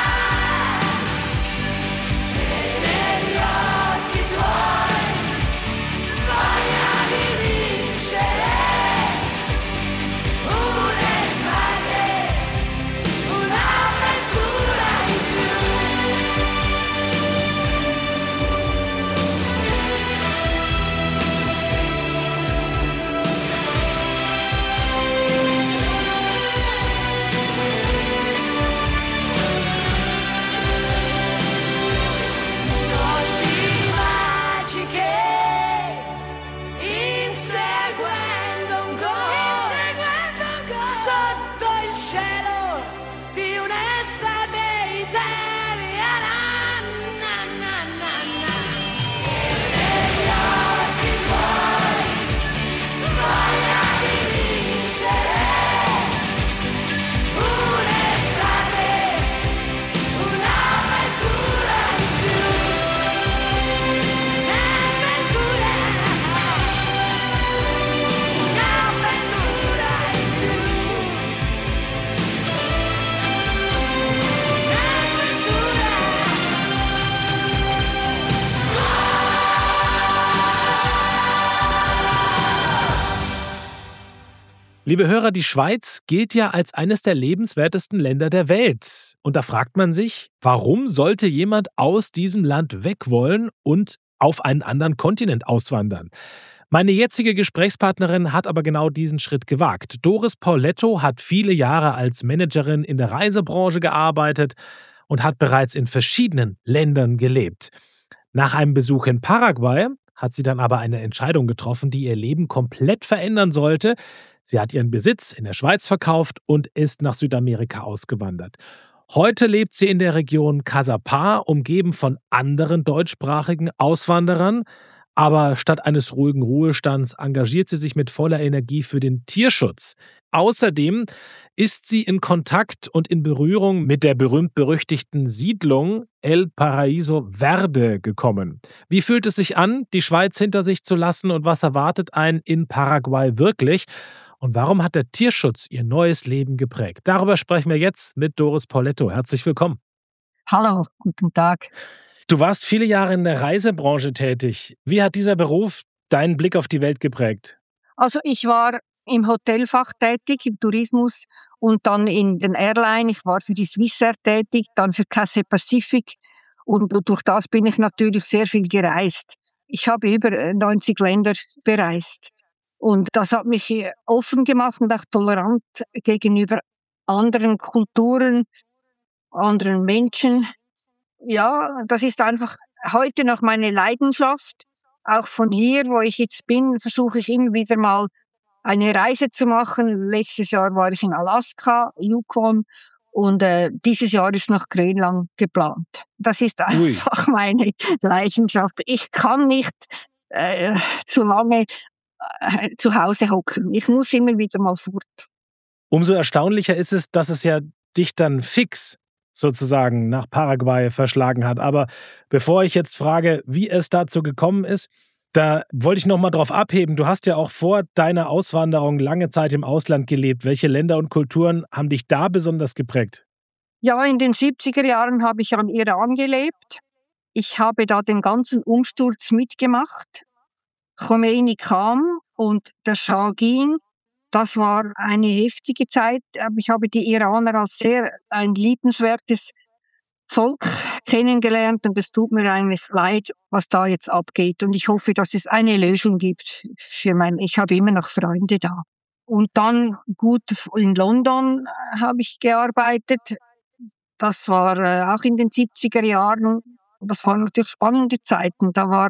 C: E negli occhi tuoi voglia di vincere. Un'estate, un'avventura in più. Notti magiche, inseguendo un gol sotto il cielo di un'estate italiana. Na, na, na, na. E negli occhi tuoi voglia di vincere. Un'estate, un'avventura in più. Un'avventura, un'avventura in più.
A: Liebe Hörer, die Schweiz gilt ja als eines der lebenswertesten Länder der Welt. Und da fragt man sich, warum sollte jemand aus diesem Land weg wollen und auf einen anderen Kontinent auswandern? Meine jetzige Gesprächspartnerin hat aber genau diesen Schritt gewagt. Doris Pauletto hat viele Jahre als Managerin in der Reisebranche gearbeitet und hat bereits in verschiedenen Ländern gelebt. Nach einem Besuch in Paraguay hat sie dann aber eine Entscheidung getroffen, die ihr Leben komplett verändern sollte. Sie hat ihren Besitz in der Schweiz verkauft und ist nach Südamerika ausgewandert. Heute lebt sie in der Region Caçapá, umgeben von anderen deutschsprachigen Auswanderern. Aber statt eines ruhigen Ruhestands engagiert sie sich mit voller Energie für den Tierschutz. Außerdem ist sie in Kontakt und in Berührung mit der berühmt-berüchtigten Siedlung El Paraíso Verde gekommen. Wie fühlt es sich an, die Schweiz hinter sich zu lassen, und was erwartet einen in Paraguay wirklich? Und warum hat der Tierschutz ihr neues Leben geprägt? Darüber sprechen wir jetzt mit Doris Pauletto. Herzlich willkommen.
D: Hallo, guten Tag.
A: Du warst viele Jahre in der Reisebranche tätig. Wie hat dieser Beruf deinen Blick auf die Welt geprägt?
D: Also ich war im Hotelfach tätig, im Tourismus und dann in den Airline. Ich war für die Swissair tätig, dann für Cathay Pacific und durch das bin ich natürlich sehr viel gereist. Ich habe über neunzig Länder bereist und das hat mich offen gemacht und auch tolerant gegenüber anderen Kulturen, anderen Menschen. Ja, das ist einfach heute noch meine Leidenschaft. Auch von hier, wo ich jetzt bin, versuche ich immer wieder mal eine Reise zu machen. Letztes Jahr war ich in Alaska, Yukon, und äh, dieses Jahr ist noch Grönland geplant. Das ist
A: Ui.
D: einfach meine Leidenschaft. Ich kann nicht äh, zu lange äh, zu Hause hocken. Ich muss immer wieder mal fort.
A: Umso erstaunlicher ist es, dass es ja dich dann fix sozusagen nach Paraguay verschlagen hat. Aber bevor ich jetzt frage, wie es dazu gekommen ist, da wollte ich nochmal drauf abheben. Du hast ja auch vor deiner Auswanderung lange Zeit im Ausland gelebt. Welche Länder und Kulturen haben dich da besonders geprägt?
D: Ja, in den siebziger Jahren habe ich am Iran gelebt. Ich habe da den ganzen Umsturz mitgemacht. Khomeini kam und der Schah ging. Das war eine heftige Zeit, aber ich habe die Iraner als sehr ein liebenswertes Volk kennengelernt und es tut mir eigentlich leid, was da jetzt abgeht. Und ich hoffe, dass es eine Lösung gibt für mein, ich habe immer noch Freunde da. Und dann gut in London äh, habe ich gearbeitet. Das war äh, auch in den siebziger Jahren. Das waren natürlich spannende Zeiten. Da war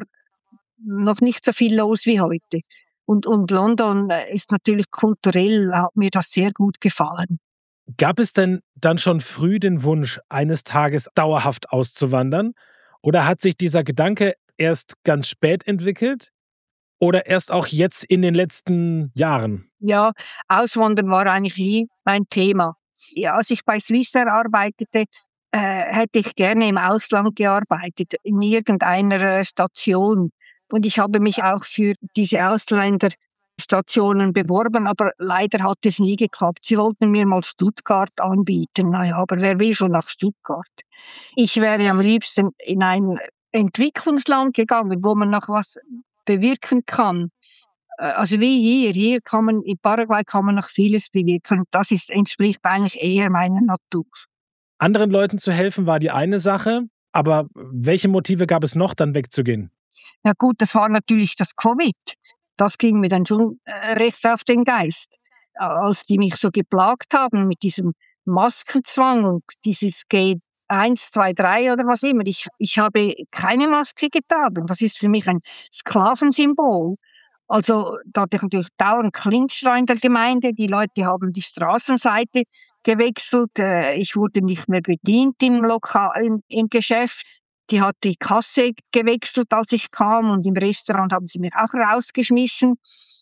D: noch nicht so viel los wie heute. Und, und London äh, ist natürlich kulturell, hat mir das sehr gut gefallen.
A: Gab es denn dann schon früh den Wunsch, eines Tages dauerhaft auszuwandern? Oder hat sich dieser Gedanke erst ganz spät entwickelt? Oder erst auch jetzt in den letzten Jahren?
D: Ja, Auswandern war eigentlich nie mein Thema. Ja, als ich bei Swissair arbeitete, äh, hätte ich gerne im Ausland gearbeitet, in irgendeiner äh, Station. Und ich habe mich auch für diese Ausländerstationen beworben, aber leider hat es nie geklappt. Sie wollten mir mal Stuttgart anbieten. Naja, aber wer will schon nach Stuttgart? Ich wäre am liebsten in ein Entwicklungsland gegangen, wo man noch was bewirken kann. Äh, Also wie hier, hier kann man, in Paraguay kann man noch vieles bewirken. Das ist, entspricht eigentlich eher meiner Natur.
A: Anderen Leuten zu helfen war die eine Sache, aber welche Motive gab es noch, dann wegzugehen?
D: Ja gut, das war natürlich das Covid. Das ging mir dann schon äh, recht auf den Geist. Äh, Als die mich so geplagt haben mit diesem Maskenzwang und dieses G eins, zwei, drei oder was immer. Ich, ich habe keine Maske getragen. Das ist für mich ein Sklavensymbol. Also da hatte ich natürlich dauernd Clinch da in der Gemeinde. Die Leute haben die Straßenseite gewechselt. Äh, Ich wurde nicht mehr bedient im, Lokal, im, im Geschäft. Die hat die Kasse gewechselt, als ich kam, und im Restaurant haben sie mich auch rausgeschmissen.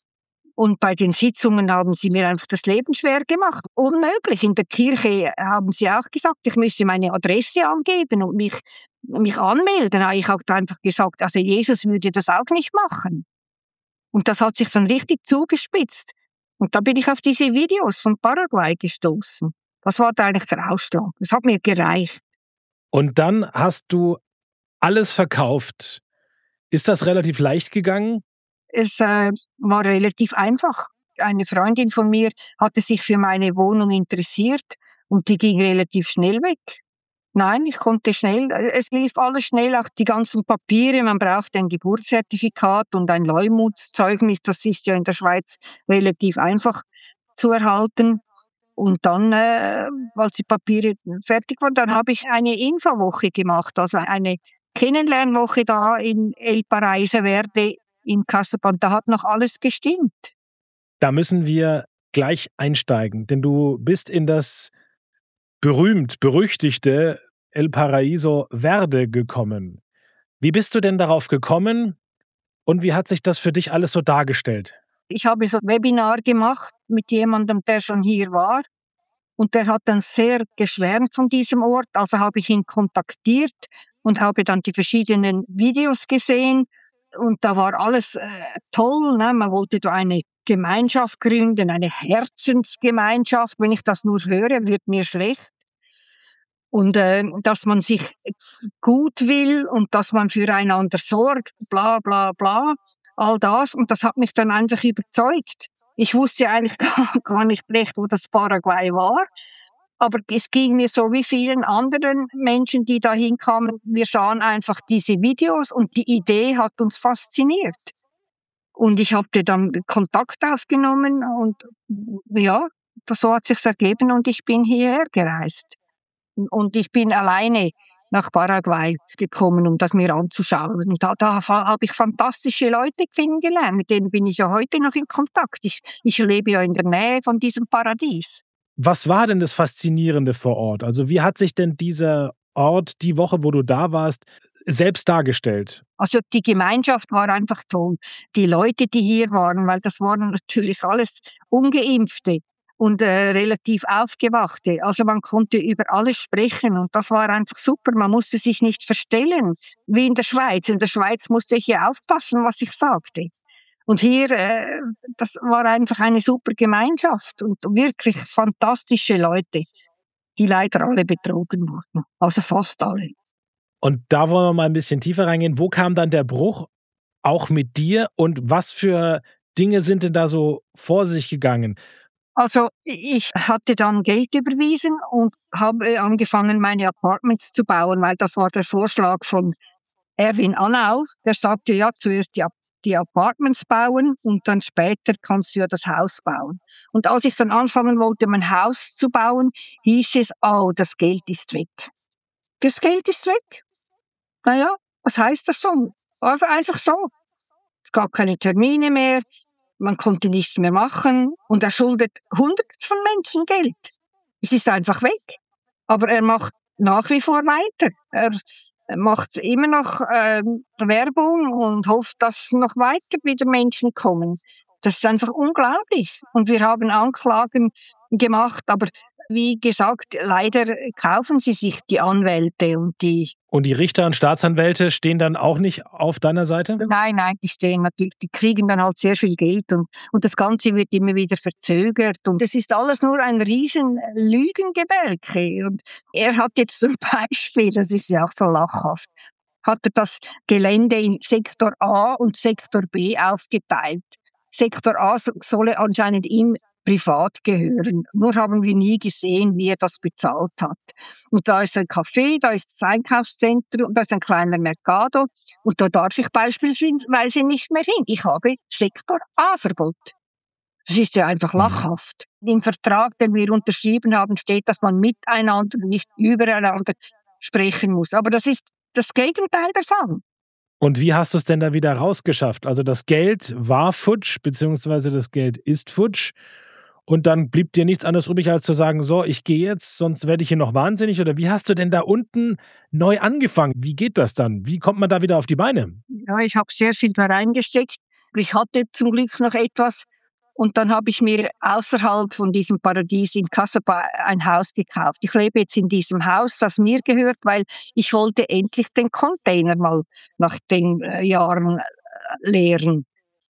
D: Und bei den Sitzungen haben sie mir einfach das Leben schwer gemacht. Unmöglich. In der Kirche haben sie auch gesagt, ich müsse meine Adresse angeben und mich, mich anmelden. Ich habe einfach gesagt, also Jesus würde das auch nicht machen. Und das hat sich dann richtig zugespitzt. Und da bin ich auf diese Videos von Paraguay gestoßen. Das war da eigentlich der Ausschlag. Das hat mir gereicht.
A: Und dann hast du alles verkauft. Ist das relativ leicht gegangen?
D: Es äh, war relativ einfach. Eine Freundin von mir hatte sich für meine Wohnung interessiert und die ging relativ schnell weg. Nein, ich konnte schnell, es lief alles schnell, auch die ganzen Papiere. Man braucht ein Geburtszertifikat und ein Leumundszeugnis. Das ist ja in der Schweiz relativ einfach zu erhalten. Und dann, äh, als die Papiere fertig waren, dann habe ich eine Infowoche gemacht, also eine Kennenlernwoche da in El Paraíso Verde in Casapan. Da hat noch alles gestimmt.
A: Da müssen wir gleich einsteigen, denn du bist in das berühmt berüchtigte El Paraíso Verde gekommen. Wie bist du denn darauf gekommen und wie hat sich das für dich alles so dargestellt?
D: Ich habe so ein Webinar gemacht mit jemandem, der schon hier war. Und der hat dann sehr geschwärmt von diesem Ort. Also habe ich ihn kontaktiert und habe dann die verschiedenen Videos gesehen. Und da war alles äh, toll. Ne? Man wollte da eine Gemeinschaft gründen, eine Herzensgemeinschaft. Wenn ich das nur höre, wird mir schlecht. Und äh, dass man sich gut will und dass man füreinander sorgt, bla bla bla, all das. Und das hat mich dann einfach überzeugt. Ich wusste eigentlich gar, gar nicht recht, wo das Paraguay war. Aber es ging mir so wie vielen anderen Menschen, die da hinkamen. Wir sahen einfach diese Videos und die Idee hat uns fasziniert. Und ich habe dann Kontakt aufgenommen und ja, das so hat sich's ergeben und ich bin hierher gereist. Und ich bin alleine nach Paraguay gekommen, um das mir anzuschauen. Und da, da habe ich fantastische Leute kennengelernt, mit denen bin ich ja heute noch in Kontakt. Ich, ich lebe ja in der Nähe von diesem Paradies.
A: Was war denn das Faszinierende vor Ort? Also wie hat sich denn dieser Ort, die Woche, wo du da warst, selbst dargestellt?
D: Also die Gemeinschaft war einfach toll. Die Leute, die hier waren, weil das waren natürlich alles Ungeimpfte und äh, relativ Aufgewachte. Also man konnte über alles sprechen und das war einfach super. Man musste sich nicht verstellen, wie in der Schweiz. In der Schweiz musste ich ja aufpassen, was ich sagte. Und hier, äh, das war einfach eine super Gemeinschaft und wirklich fantastische Leute, die leider alle betrogen wurden. Also fast alle.
A: Und da wollen wir mal ein bisschen tiefer reingehen. Wo kam dann der Bruch, auch mit dir? Und was für Dinge sind denn da so vor sich gegangen?
D: Also ich hatte dann Geld überwiesen und habe angefangen, meine Apartments zu bauen, weil das war der Vorschlag von Erwin Annau. Der sagte, ja, zuerst die, die Apartments bauen und dann später kannst du ja das Haus bauen. Und als ich dann anfangen wollte, mein Haus zu bauen, hieß es, oh, das Geld ist weg. Das Geld ist weg. Naja, was heißt das so? Einfach so. Es gab keine Termine mehr, man konnte nichts mehr machen und er schuldet Hunderte von Menschen Geld. Es ist einfach weg. Aber er macht nach wie vor weiter. Er macht immer noch äh, Werbung und hofft, dass noch weiter wieder Menschen kommen. Das ist einfach unglaublich. Und wir haben Anklagen gemacht, aber wie gesagt, leider kaufen sie sich die Anwälte und die...
A: Und die Richter und Staatsanwälte stehen dann auch nicht auf deiner Seite?
D: Nein, nein, die stehen natürlich, die kriegen dann halt sehr viel Geld und, und das Ganze wird immer wieder verzögert und es ist alles nur ein riesen Lügengebälke. Und er hat jetzt zum Beispiel, das ist ja auch so lachhaft, hat er das Gelände in Sektor A und Sektor B aufgeteilt. Sektor A solle anscheinend ihm privat gehören. Nur haben wir nie gesehen, wie er das bezahlt hat. Und da ist ein Café, da ist das Einkaufszentrum, da ist ein kleiner Mercado und da darf ich beispielsweise nicht mehr hin. Ich habe Sektor A-Verbot. Das ist ja einfach lachhaft. Im Vertrag, den wir unterschrieben haben, steht, dass man miteinander, nicht übereinander sprechen muss. Aber das ist das Gegenteil der Fall.
A: Und wie hast du es denn da wieder rausgeschafft? Also das Geld war futsch, beziehungsweise das Geld ist futsch. Und dann blieb dir nichts anderes übrig, als zu sagen, so, ich gehe jetzt, sonst werde ich hier noch wahnsinnig. Oder wie hast du denn da unten neu angefangen? Wie geht das dann? Wie kommt man da wieder auf die Beine?
D: Ja, ich habe sehr viel da reingesteckt. Ich hatte zum Glück noch etwas. Und dann habe ich mir außerhalb von diesem Paradies in Casablanca ein Haus gekauft. Ich lebe jetzt in diesem Haus, das mir gehört, weil ich wollte endlich den Container mal nach den Jahren leeren.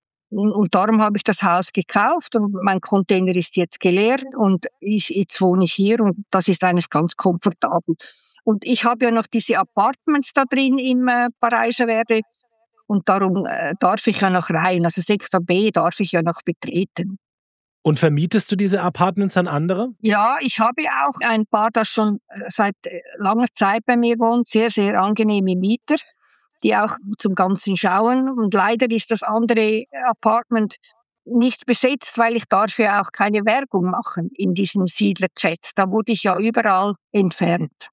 D: Und darum habe ich das Haus gekauft und mein Container ist jetzt geleert und ich, jetzt wohne ich hier und das ist eigentlich ganz komfortabel. Und ich habe ja noch diese Apartments da drin im äh, Paraiso Verde und darum äh, darf ich ja noch rein. Also Sektor B darf ich ja noch betreten.
A: Und vermietest du diese Apartments an andere?
D: Ja, ich habe auch ein paar, das schon seit langer Zeit bei mir wohnen, sehr, sehr angenehme Mieter, die auch zum Ganzen schauen. Und leider ist das andere Apartment nicht besetzt, weil ich darf ja auch keine Werbung machen in diesem Siedlerchat. Da wurde ich ja überall entfernt.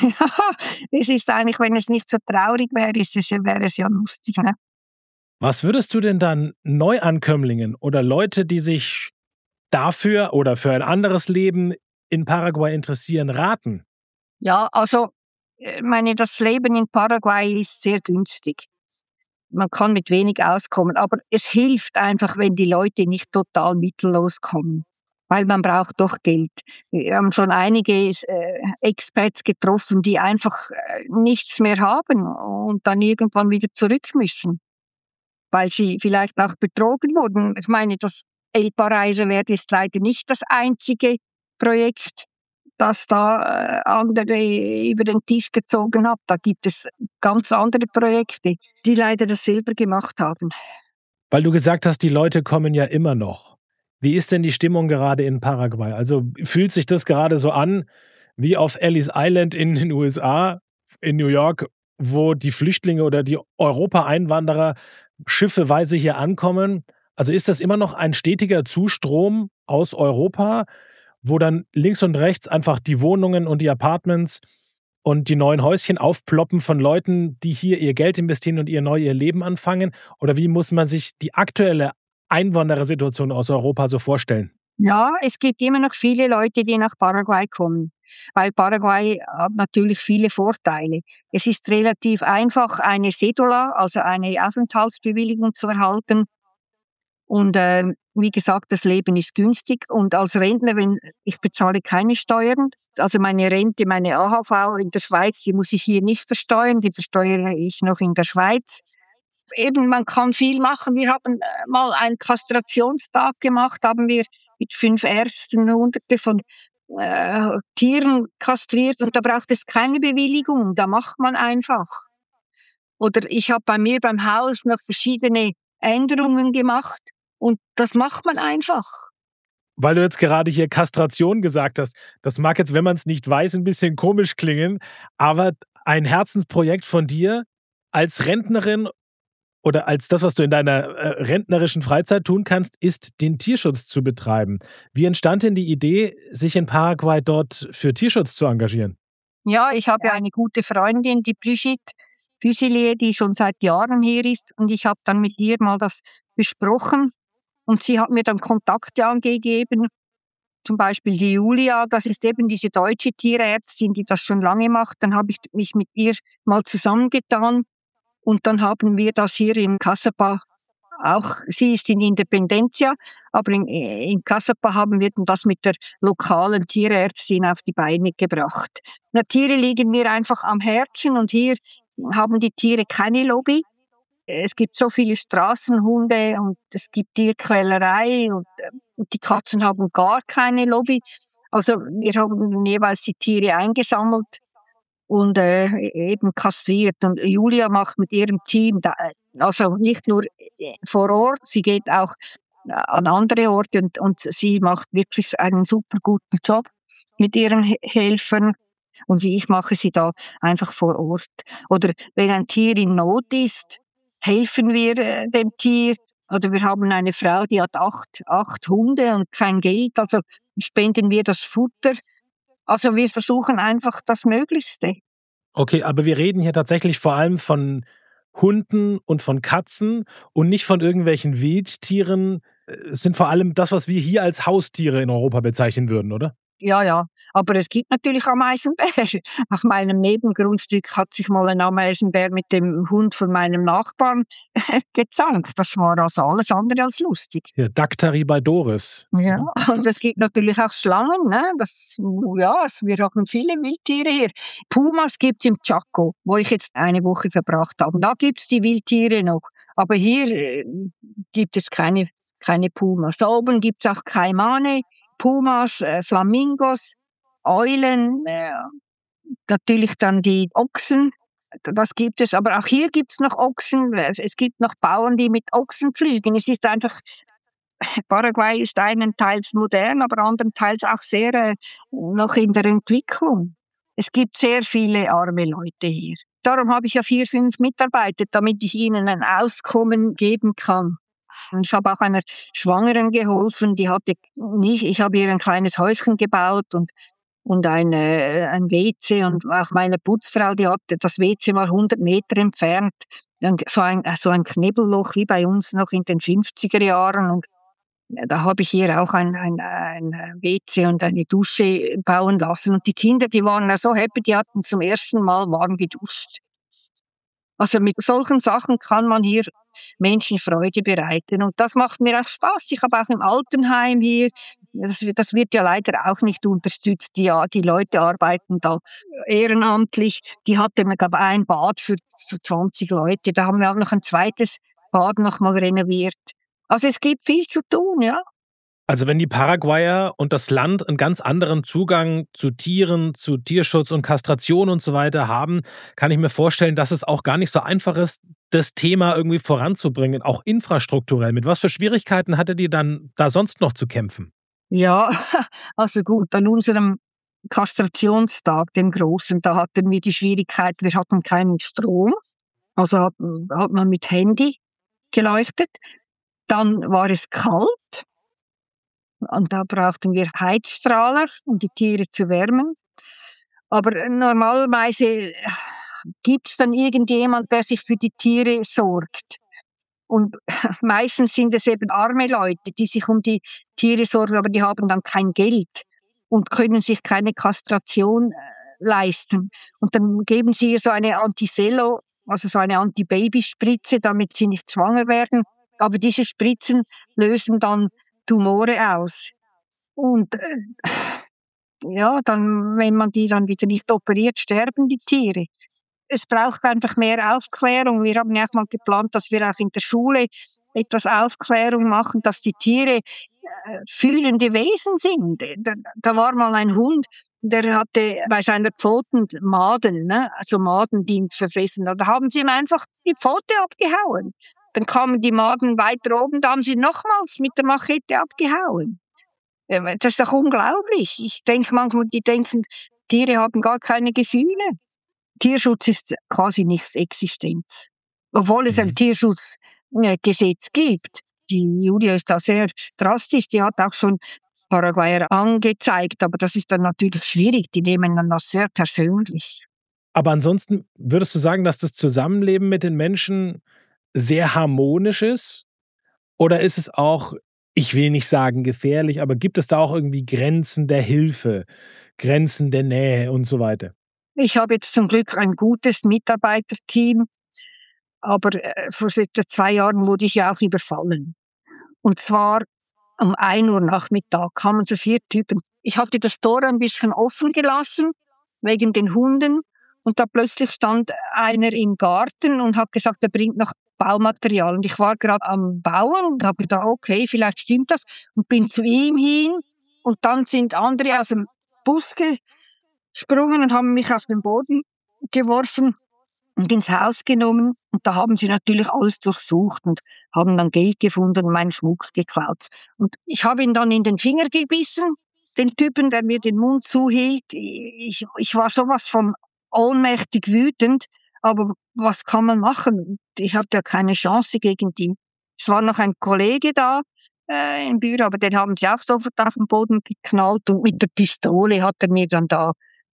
D: Es ist eigentlich, wenn es nicht so traurig wäre, ist es, wäre es ja lustig. Ne?
A: Was würdest du denn dann Neuankömmlingen oder Leute, die sich dafür oder für ein anderes Leben in Paraguay interessieren, raten?
D: Ja, also ich meine, das Leben in Paraguay ist sehr günstig. Man kann mit wenig auskommen, aber es hilft einfach, wenn die Leute nicht total mittellos kommen, weil man braucht doch Geld. Wir haben schon einige äh, Expats getroffen, die einfach äh, nichts mehr haben und dann irgendwann wieder zurück müssen, weil sie vielleicht auch betrogen wurden. Ich meine, das El Paraiso Verde ist leider nicht das einzige Projekt, das da äh, andere über den Tisch gezogen hat. Da gibt es ganz andere Projekte, die leider das selber gemacht haben.
A: Weil du gesagt hast, die Leute kommen ja immer noch. Wie ist denn die Stimmung gerade in Paraguay? Also fühlt sich das gerade so an wie auf Ellis Island in den U S A, in New York, wo die Flüchtlinge oder die Europa-Einwanderer schiffeweise hier ankommen? Also ist das immer noch ein stetiger Zustrom aus Europa, wo dann links und rechts einfach die Wohnungen und die Apartments und die neuen Häuschen aufploppen von Leuten, die hier ihr Geld investieren und ihr neu ihr Leben anfangen? Oder wie muss man sich die aktuelle Einwanderersituation aus Europa so vorstellen?
D: Ja, es gibt immer noch viele Leute, die nach Paraguay kommen, weil Paraguay hat natürlich viele Vorteile. Es ist relativ einfach, eine Cedula, also eine Aufenthaltsbewilligung zu erhalten. Und ähm, wie gesagt, das Leben ist günstig. Und als Rentner, wenn ich bezahle keine Steuern, also meine Rente, meine A H V in der Schweiz, die muss ich hier nicht versteuern, die versteuere ich noch in der Schweiz. Eben, man kann viel machen. Wir haben äh, mal einen Kastrationstag gemacht, haben wir mit fünf Ärzten hunderte von äh, Tieren kastriert und da braucht es keine Bewilligung, da macht man einfach. Oder ich habe bei mir beim Haus noch verschiedene Änderungen gemacht und das macht man einfach.
A: Weil du jetzt gerade hier Kastration gesagt hast, das mag jetzt, wenn man es nicht weiß, ein bisschen komisch klingen, aber ein Herzensprojekt von dir als Rentnerin oder als das, was du in deiner äh, rentnerischen Freizeit tun kannst, ist, den Tierschutz zu betreiben. Wie entstand denn die Idee, sich in Paraguay dort für Tierschutz zu engagieren?
D: Ja, ich habe eine gute Freundin, die Brigitte Fuselier, die schon seit Jahren hier ist und ich habe dann mit ihr mal das besprochen und sie hat mir dann Kontakte angegeben, zum Beispiel die Julia, das ist eben diese deutsche Tierärztin, die das schon lange macht. Dann habe ich mich mit ihr mal zusammengetan und dann haben wir das hier in Caçapá auch, sie ist in Independencia, aber in, in Caçapá haben wir dann das mit der lokalen Tierärztin auf die Beine gebracht. Na, Tiere liegen mir einfach am Herzen und hier haben die Tiere keine Lobby. Es gibt so viele Straßenhunde und es gibt Tierquälerei und, und die Katzen haben gar keine Lobby. Also wir haben jeweils die Tiere eingesammelt und äh, eben kastriert. Und Julia macht mit ihrem Team, da, also nicht nur vor Ort, sie geht auch an andere Orte und, und sie macht wirklich einen super guten Job mit ihren He- Helfern. Und wie ich mache sie da einfach vor Ort. Oder wenn ein Tier in Not ist, helfen wir äh, dem Tier. Oder wir haben eine Frau, die hat acht, acht Hunde und kein Geld, also spenden wir das Futter. Also wir versuchen einfach das Möglichste.
A: Okay, aber wir reden hier tatsächlich vor allem von Hunden und von Katzen und nicht von irgendwelchen Wildtieren. Es sind vor allem das, was wir hier als Haustiere in Europa bezeichnen würden, oder?
D: Ja, ja. Aber es gibt natürlich Ameisenbär. Auf meinem Nebengrundstück hat sich mal ein Ameisenbär mit dem Hund von meinem Nachbarn gezankt. Das war also alles andere als lustig.
A: Ja, Dactari bei Doris.
D: Ja, und es gibt natürlich auch Schlangen, ne? Das, ja, es- wir haben viele Wildtiere hier. Pumas gibt's im Chaco, wo ich jetzt eine Woche verbracht habe. Da gibt's die Wildtiere noch. Aber hier äh, gibt es keine, keine Pumas. Da oben gibt's auch Kaimane, Pumas, äh, Flamingos, Eulen, äh, natürlich dann die Ochsen. Das gibt es, aber auch hier gibt's noch Ochsen. Es gibt noch Bauern, die mit Ochsen pflügen. Es ist einfach, Paraguay ist einenteils modern, aber anderenteils auch sehr äh, noch in der Entwicklung. Es gibt sehr viele arme Leute hier. Darum habe ich ja vier, fünf Mitarbeiter, damit ich ihnen ein Auskommen geben kann. Und ich habe auch einer Schwangeren geholfen, die hatte nicht, ich habe ihr ein kleines Häuschen gebaut und und ein, äh, ein W C und auch meine Putzfrau, die hatte, das W C war hundert Meter entfernt, Dann so ein, so ein Knebelloch wie bei uns noch in den fünfziger Jahren und da habe ich ihr auch ein, ein, ein W C und eine Dusche bauen lassen und die Kinder, die waren ja so happy, die hatten zum ersten Mal warm geduscht. Also mit solchen Sachen kann man hier Menschen Freude bereiten und das macht mir auch Spaß. Ich habe auch im Altenheim hier, das, wird- das wird ja leider auch nicht unterstützt, die, ja, die Leute arbeiten da ehrenamtlich. Die hatten, glaube ich, ein Bad für, für zwanzig Leute, da haben wir auch noch ein zweites Bad noch mal renoviert. Also es gibt viel zu tun, ja.
A: Also wenn die Paraguayer und das Land einen ganz anderen Zugang zu Tieren, zu Tierschutz und Kastration und so weiter haben, kann ich mir vorstellen, dass es auch gar nicht so einfach ist, das Thema irgendwie voranzubringen, auch infrastrukturell. Mit was für Schwierigkeiten hattet ihr dann da sonst noch zu kämpfen?
D: Ja, also gut, an unserem Kastrationstag, dem großen, da hatten wir die Schwierigkeit, wir hatten keinen Strom, also hat, hat man mit Handy geleuchtet. Dann war es kalt und da brauchten wir Heizstrahler, um die Tiere zu wärmen. Aber äh, normalerweise äh, gibt es dann irgendjemand, der sich für die Tiere sorgt. Und meistens sind es eben arme Leute, die sich um die Tiere sorgen, aber die haben dann kein Geld und können sich keine Kastration äh, leisten. Und dann geben sie ihr so eine Anticello, also so eine Antibabyspritze, damit sie nicht schwanger werden. Aber diese Spritzen lösen dann Tumore aus. Und äh, ja, dann, wenn man die dann wieder nicht operiert, sterben die Tiere. Es braucht einfach mehr Aufklärung. Wir haben ja auch mal geplant, dass wir auch in der Schule etwas Aufklärung machen, dass die Tiere äh, fühlende Wesen sind. Da, da war mal ein Hund, der hatte bei seiner Pfoten Maden, ne? Also Maden, die ihn verfressen. Da haben sie ihm einfach die Pfote abgehauen. Dann kamen die Maden weiter oben, da haben sie nochmals mit der Machete abgehauen. Das ist doch unglaublich. Ich denke manchmal, die denken, Tiere haben gar keine Gefühle. Tierschutz ist quasi nicht existent. Obwohl es ein Tierschutzgesetz gibt. Die Julia ist da sehr drastisch. Die hat auch schon Paraguayer angezeigt. Aber das ist dann natürlich schwierig. Die nehmen dann das sehr persönlich.
A: Aber ansonsten würdest du sagen, dass das Zusammenleben mit den Menschen sehr harmonisch ist? Oder ist es auch, ich will nicht sagen gefährlich, aber gibt es da auch irgendwie Grenzen der Hilfe, Grenzen der Nähe und so weiter?
D: Ich habe jetzt zum Glück ein gutes Mitarbeiterteam, aber äh, vor etwa zwei Jahren wurde ich ja auch überfallen. Und zwar um ein Uhr Nachmittag kamen so vier Typen. Ich hatte das Tor ein bisschen offen gelassen, wegen den Hunden. Und da plötzlich stand einer im Garten und hat gesagt, er bringt noch Baumaterial. Und ich war gerade am Bauen und habe gedacht, okay, vielleicht stimmt das. Und bin zu ihm hin. Und dann sind andere aus dem Bus gesprungen und haben mich auf den Boden geworfen und ins Haus genommen. Und da haben sie natürlich alles durchsucht und haben dann Geld gefunden und meinen Schmuck geklaut. Und ich habe ihn dann in den Finger gebissen, den Typen, der mir den Mund zuhielt. Ich, ich war sowas von ohnmächtig wütend, aber was kann man machen? Ich hatte ja keine Chance gegen die. Es war noch ein Kollege da äh, im Büro, aber den haben sie auch sofort auf den Boden geknallt und mit der Pistole hat er mir dann da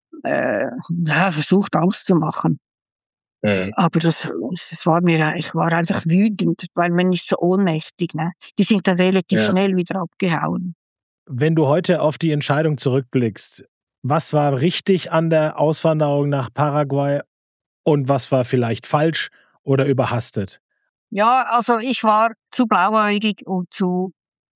D: äh, ja, versucht, Angst zu machen. Mhm. Aber das, das war mir, ich war einfach wütend, weil man ist so ohnmächtig. Ne? Die sind dann relativ ja. schnell wieder abgehauen.
A: Wenn du heute auf die Entscheidung zurückblickst, was war richtig an der Auswanderung nach Paraguay und was war vielleicht falsch oder überhastet?
D: Ja, also ich war zu blauäugig und zu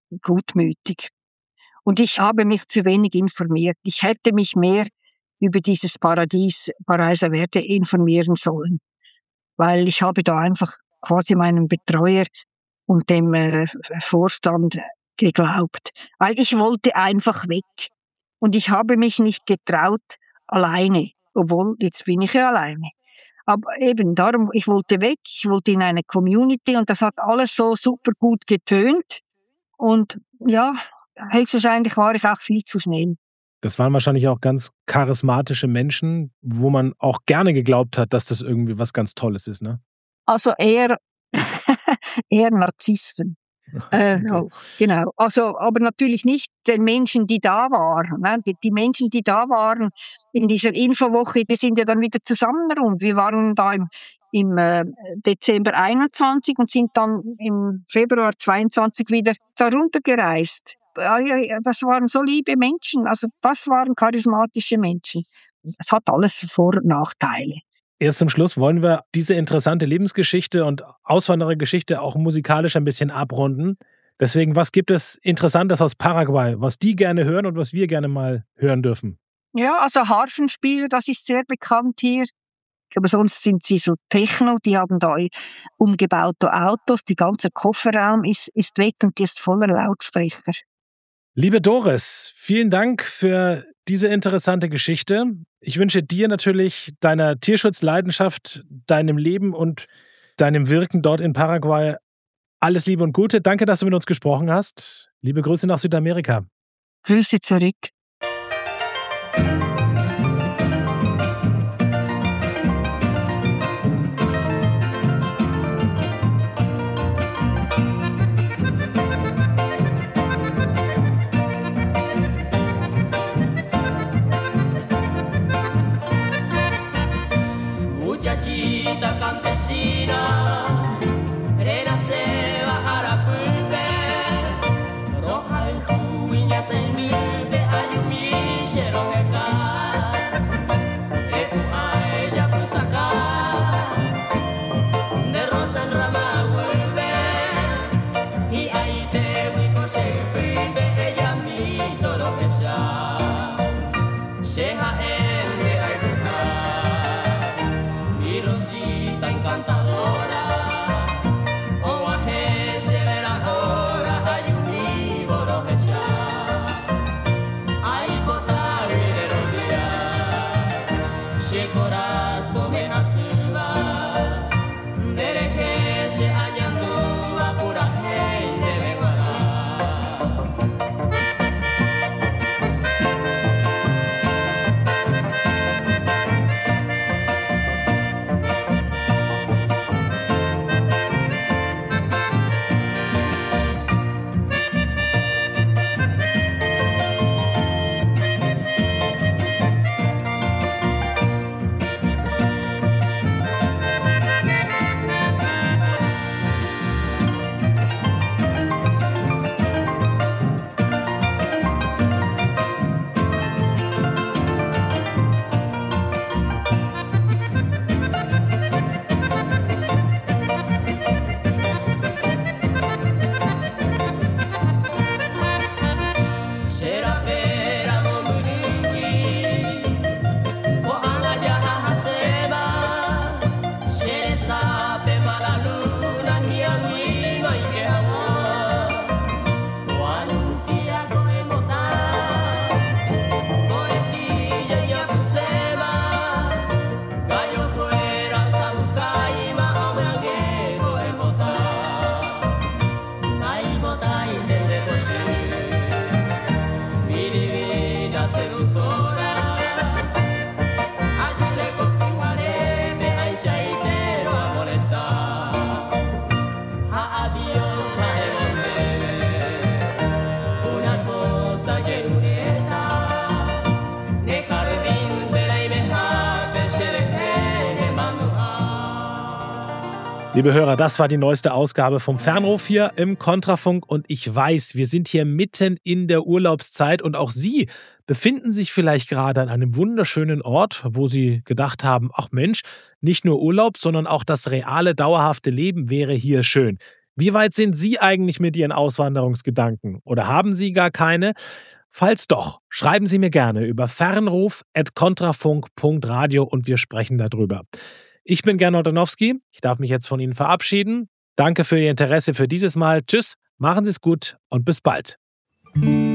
D: gutmütig. Und ich habe mich zu wenig informiert. Ich hätte mich mehr über dieses Paradies, Paraiso Verde informieren sollen. Weil ich habe da einfach quasi meinem Betreuer und dem äh, Vorstand geglaubt. Weil ich wollte einfach weg. Und ich habe mich nicht getraut, alleine. Obwohl, jetzt bin ich ja alleine. Aber eben darum, ich wollte weg, ich wollte in eine Community und das hat alles so super gut getönt. Und ja, höchstwahrscheinlich war ich auch viel zu schnell.
A: Das waren wahrscheinlich auch ganz charismatische Menschen, wo man auch gerne geglaubt hat, dass das irgendwie was ganz Tolles ist, ne?
D: Also eher, eher Narzissten. Äh, okay. Genau. Also, aber natürlich nicht den Menschen, die da waren. Ne? Die, die Menschen, die da waren in dieser Infowoche, die sind ja dann wieder zusammengekommen. Wir waren da im, im äh, Dezember einundzwanzig und sind dann im Februar zweiundzwanzig wieder da runtergereist. Ja, ja, das waren so liebe Menschen. Also das waren charismatische Menschen. Es hat alles Vor- und Nachteile.
A: Erst zum Schluss wollen wir diese interessante Lebensgeschichte und Auswanderergeschichte auch musikalisch ein bisschen abrunden. Deswegen, was gibt es Interessantes aus Paraguay, was die gerne hören und was wir gerne mal hören dürfen?
D: Ja, also Harfenspieler, das ist sehr bekannt hier. Aber sonst sind sie so Techno, die haben da umgebaute Autos, der ganze Kofferraum ist, ist weg und die ist voller Lautsprecher.
A: Liebe Doris, vielen Dank für diese interessante Geschichte. Ich wünsche dir natürlich, deiner Tierschutzleidenschaft, deinem Leben und deinem Wirken dort in Paraguay alles Liebe und Gute. Danke, dass du mit uns gesprochen hast. Liebe Grüße nach Südamerika.
D: Grüße zurück.
A: Liebe Hörer, das war die neueste Ausgabe vom Fernruf hier im Kontrafunk und ich weiß, wir sind hier mitten in der Urlaubszeit und auch Sie befinden sich vielleicht gerade an einem wunderschönen Ort, wo Sie gedacht haben, ach Mensch, nicht nur Urlaub, sondern auch das reale, dauerhafte Leben wäre hier schön. Wie weit sind Sie eigentlich mit Ihren Auswanderungsgedanken oder haben Sie gar keine? Falls doch, schreiben Sie mir gerne über fernruf at kontrafunk punkt radio und wir sprechen darüber. Ich bin Gernot Danowski. Ich darf mich jetzt von Ihnen verabschieden. Danke für Ihr Interesse für dieses Mal. Tschüss, machen Sie es gut und bis bald.